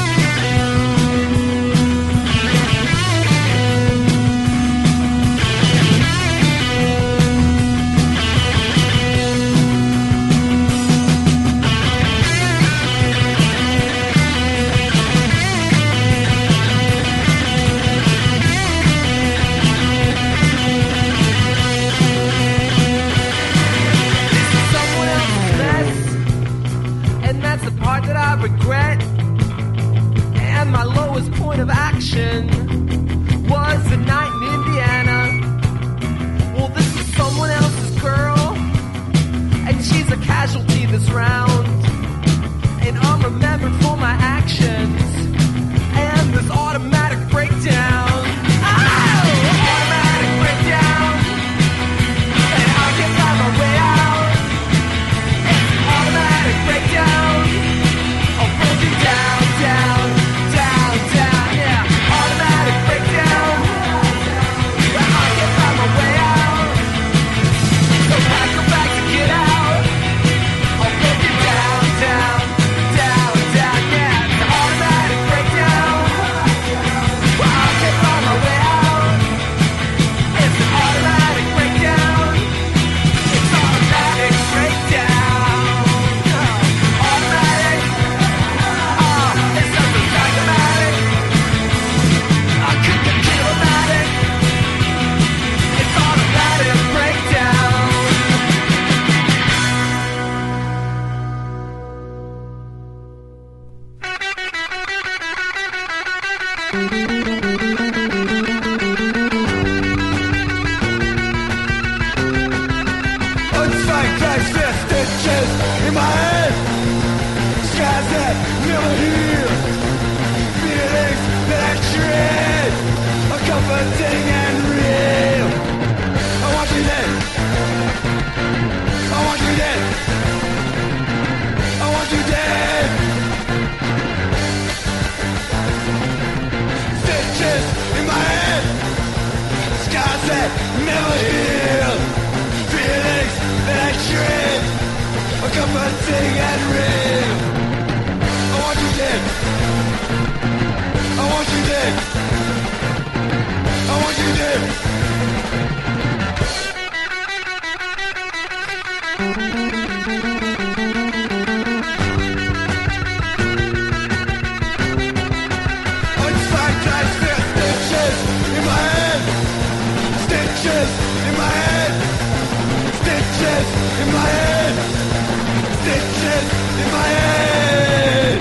Someone else's mess, and that's the part that I regret. And my lowest point of action was the night in Indiana. Well, this is someone else's girl, and she's a casualty this round. And I'm remembered for my actions and this automatic breakdown. Oh, automatic breakdown, and I can't find my way out. Automatic breakdown. I'll break it down, down, down, down, yeah. Automatic breakdown. But I can't find my way out. So pack your bags and get out. I'll break it down, down, down, down, yeah. It's an automatic breakdown. But I can't find my way out. It's an automatic breakdown. It's automatic breakdown. Automatic. It's something psychomatic. I could get kilomatic. It's automatic breakdown. Unsighted stitches in my head, skies that never hear, feelings that I dread, are comforting and real. I want you dead. I want you dead. I want you dead. Stitches in my head, skies that never heal, feelings that I dread, are comforting and real. I want you dead. I want you dead. I want you dead. Unsighted stitches in my head, stitches in my head, stitches in my head, stitches in my head.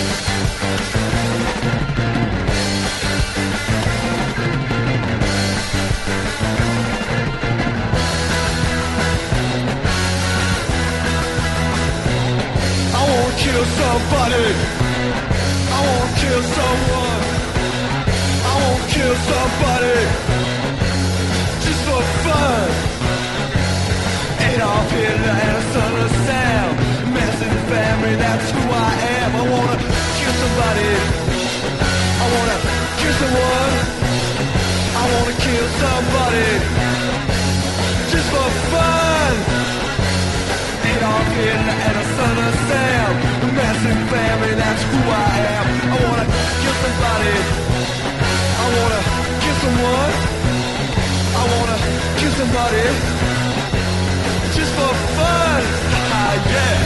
I won't kill somebody. I won't kill someone. I won't kill somebody just for fun. Adolf Hitler and a son of Sam, Manson family, that's who I am. I wanna kill somebody. I wanna kill someone. I wanna kill somebody just for fun. Adolf Hitler and a son of Sam, Manson family, that's who I am. I wanna kill somebody. I wanna kill someone. I wanna kill somebody just for fun. Yeah.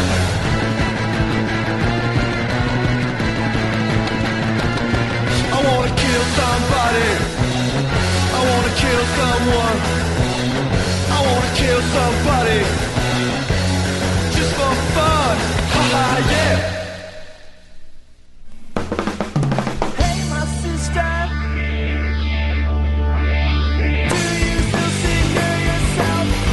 I wanna kill somebody. I wanna kill someone. I wanna kill somebody just for fun. Yeah. Hey, my sister. Do you still see yourself?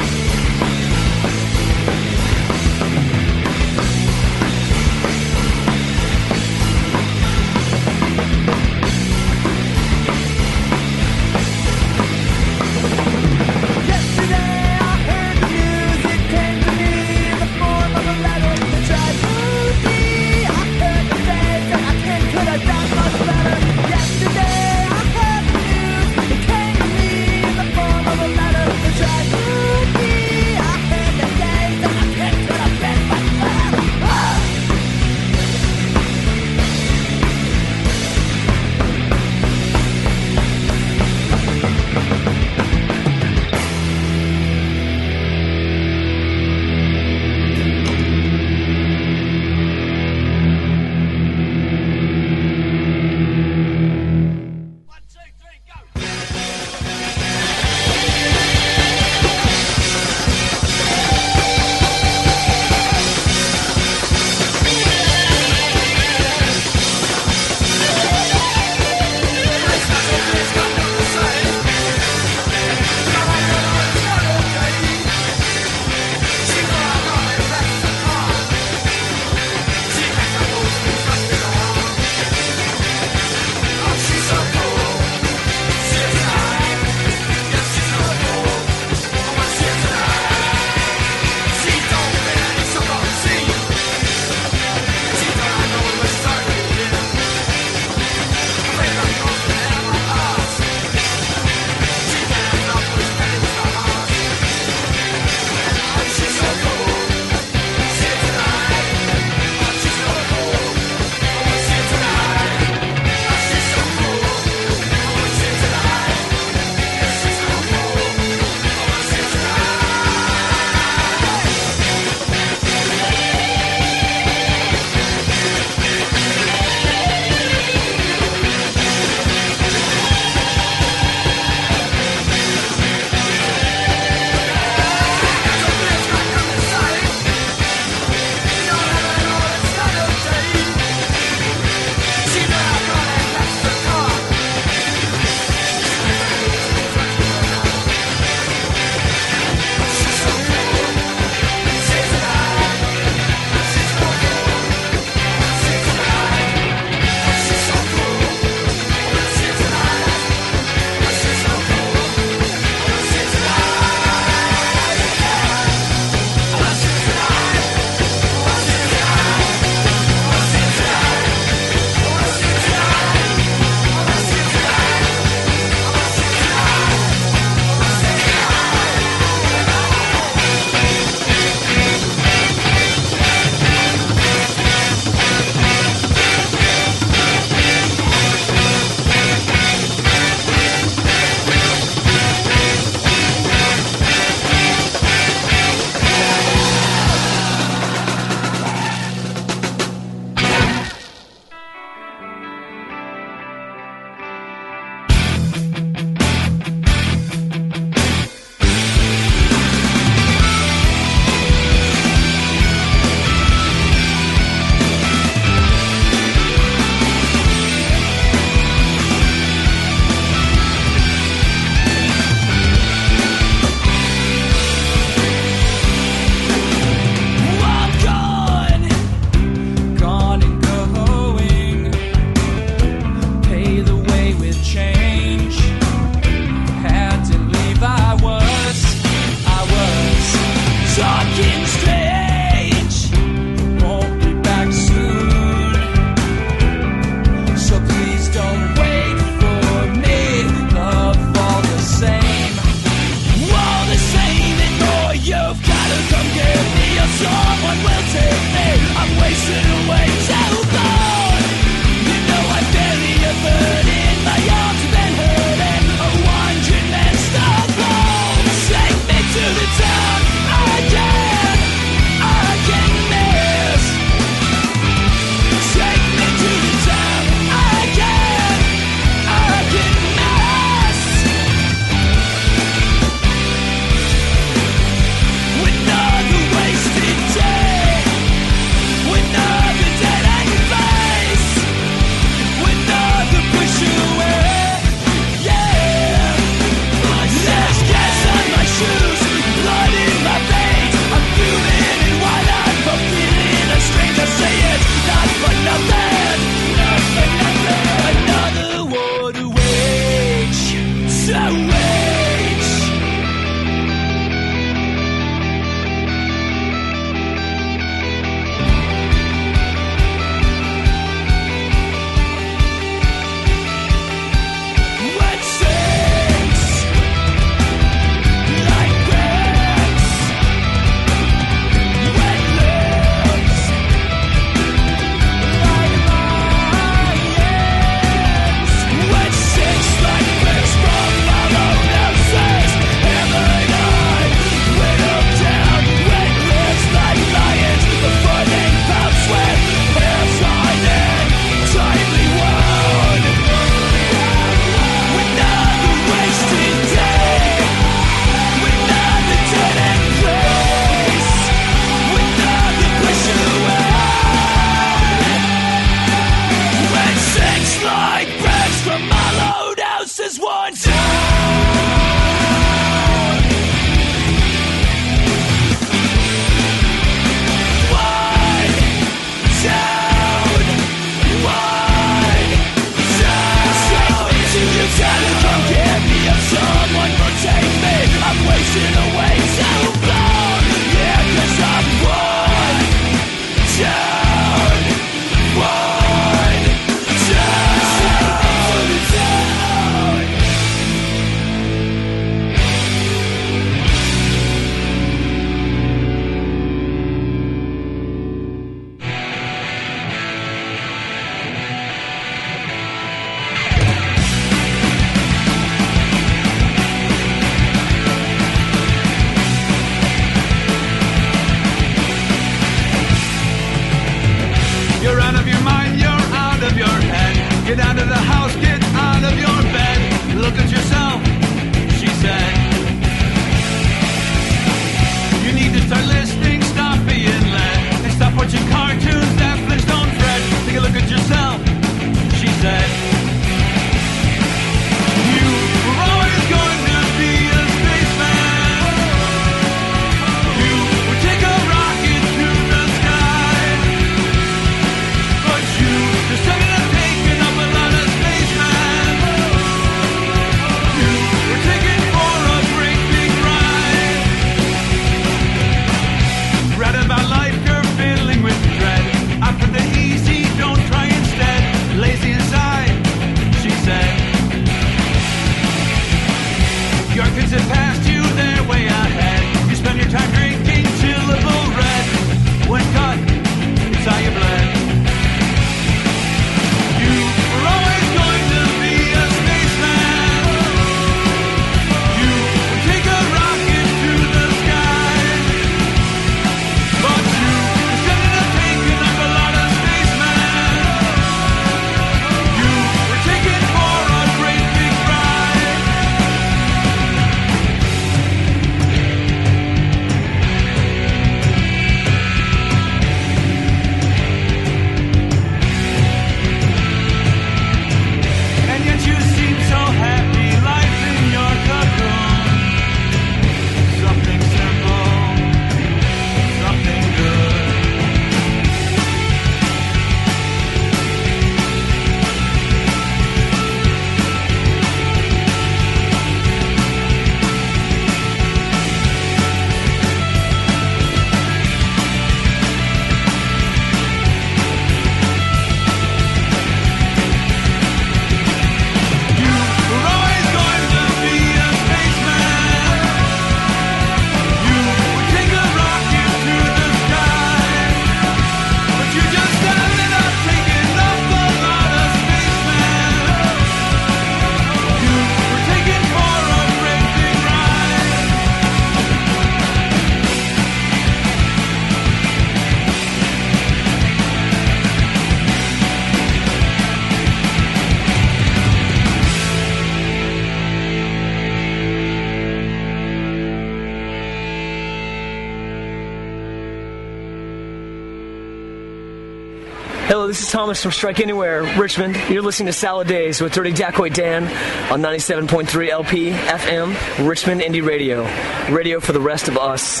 this is Thomas from Strike Anywhere, Richmond. You're listening to Salad Days with Dirty Dacoit Dan on 97.3 LP FM, Richmond Indie Radio. Radio for the rest of us.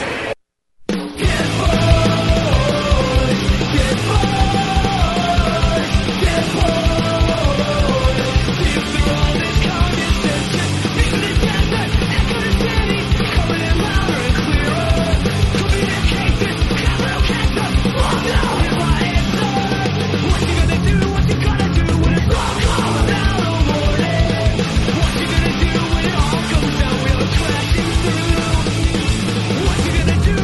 What you gonna do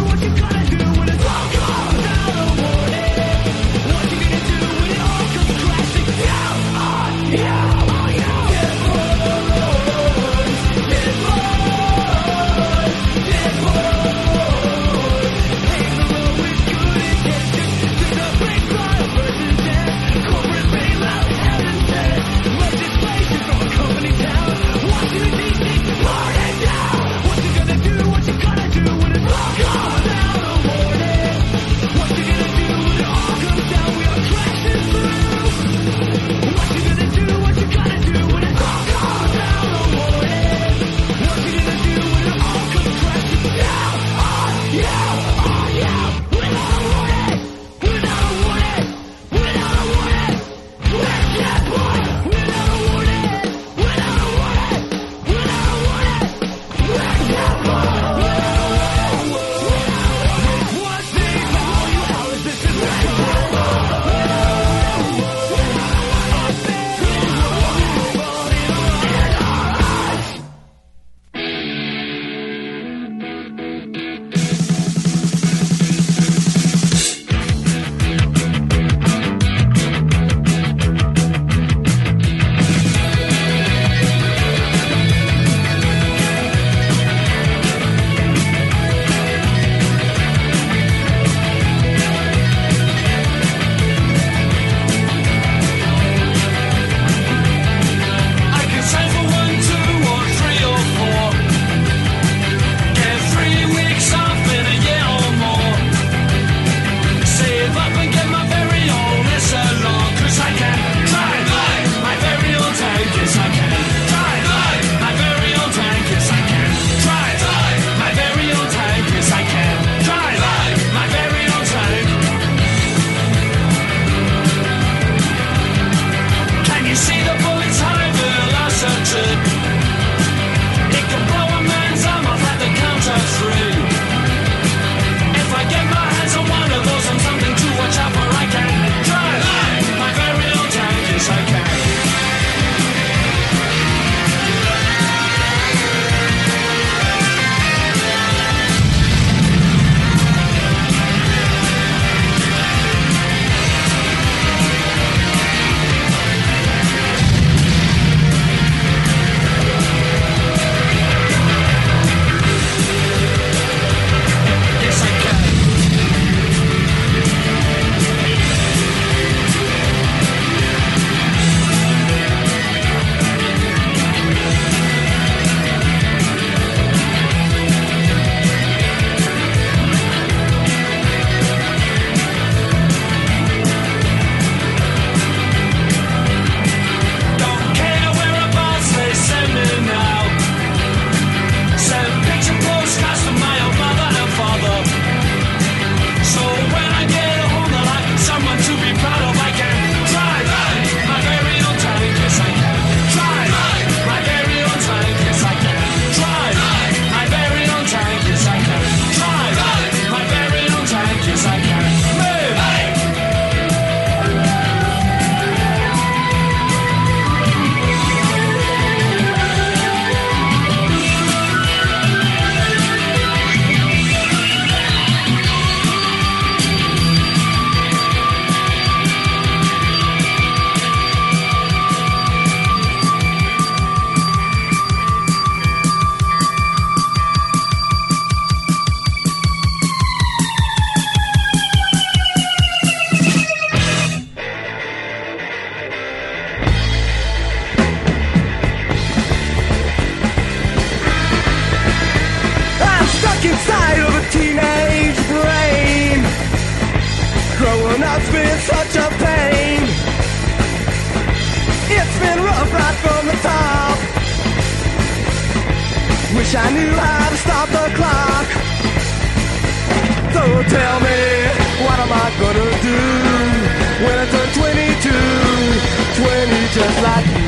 wish I knew how to stop the clock. So tell me, what am I gonna do when I turn 22, 20 just like you?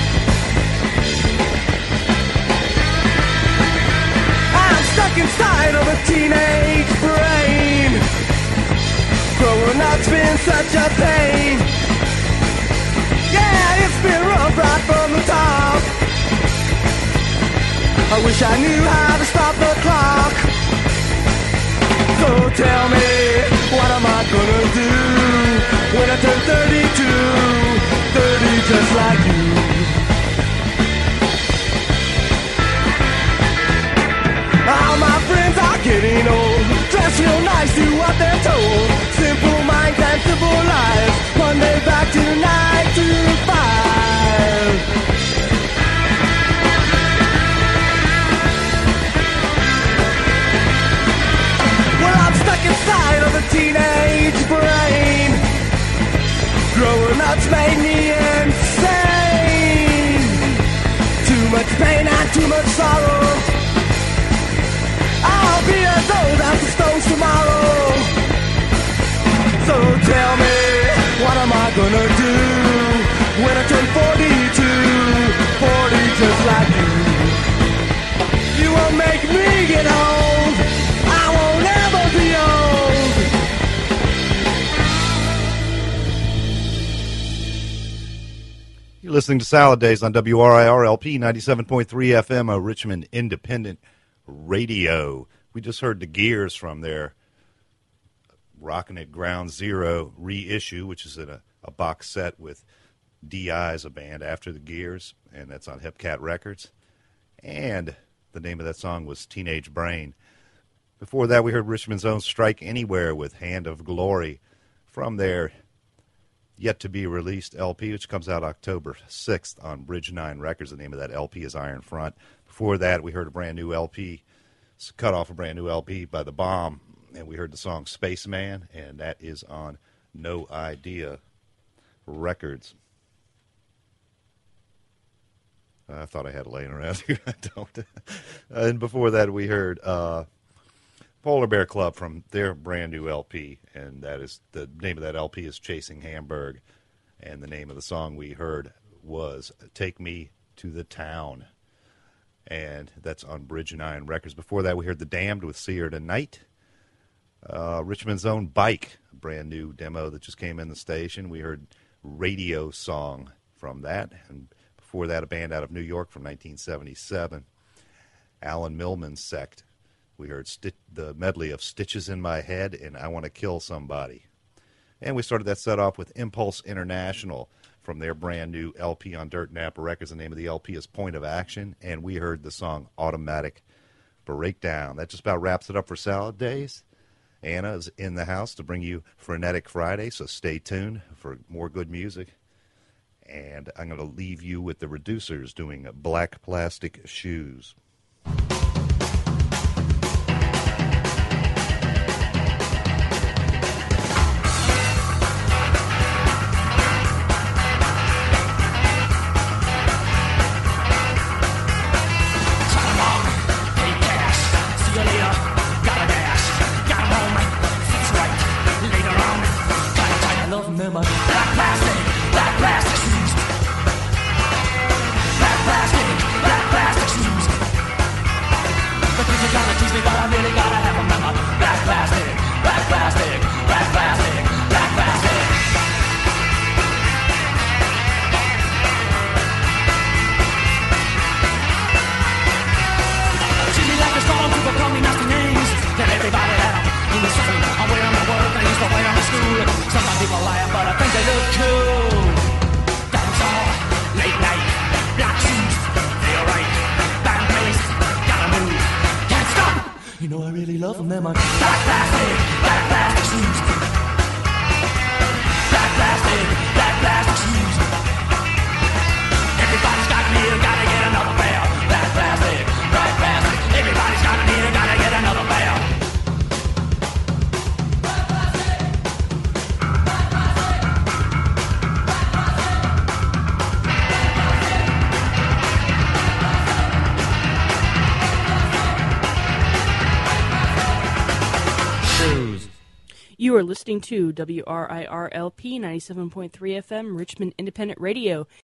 I'm stuck inside of a teenage brain. Growing up's been such a pain. Yeah, it's been rough right from the top. I wish I knew how to stop the clock. So tell me, what am I gonna do when I turn 32, 30 just like you? All my friends are getting old, dress real nice, do what they're told. Simple minds and simple lives, Monday back to 9 to 5. Well, I'm stuck inside of a teenage brain. Growing up's made me insane. Too much pain and too much sorrow. I'll be as old as the stones tomorrow. So tell me, what am I gonna do when I turn 42, 40 just like you? You won't make me get old. I won't ever be old. You're listening to Salad Days on WRIR-LP 97.3 FM, a Richmond Independent Radio. We just heard the Gears from their Rockin' at Ground Zero reissue, which is in a box set with D.I. as a band after the Gears, and that's on Hepcat Records. And the name of that song was Teenage Brain. Before that, we heard Richmond's own Strike Anywhere with Hand of Glory from their yet-to-be-released LP, which comes out October 6th on Bridge 9 Records. The name of that LP is Iron Front. Before that, we heard a brand-new LP, cut off a brand-new LP by The Bomb, and we heard the song Spaceman, and that is on No Idea Records. I thought I had it laying around here. I don't. And before that, we heard Polar Bear Club from their brand new LP, and that is the name of that LP is Chasing Hamburg, and the name of the song we heard was Take Me to the Town, and that's on Bridge 9 Records. Before that, we heard The Damned with See Her Tonight. Richmond's own Bike, a brand new demo that just came in the station. We heard Radio Song from that, and before that, a band out of New York from 1977, Alan Millman's Sect. We heard the medley of Stitches in My Head and I Want to Kill Somebody. And we started that set off with Impulse International from their brand new LP on Dirt Napa Records. The name of the LP is Point of Action, and we heard the song Automatic Breakdown. That just about wraps it up for Salad Days. Anna is in the house to bring you Frenetic Friday, so stay tuned for more good music. And I'm going to leave you with the Reducers doing Black Plastic Shoes. You know I really love them, they're my black plastic shoes. Black plastic shoes. Everybody's got me, gotta get another pair. Black plastic. Everybody's got me, gotta get another pair. news. You are listening to WRIRLP 97.3 FM, Richmond Independent Radio.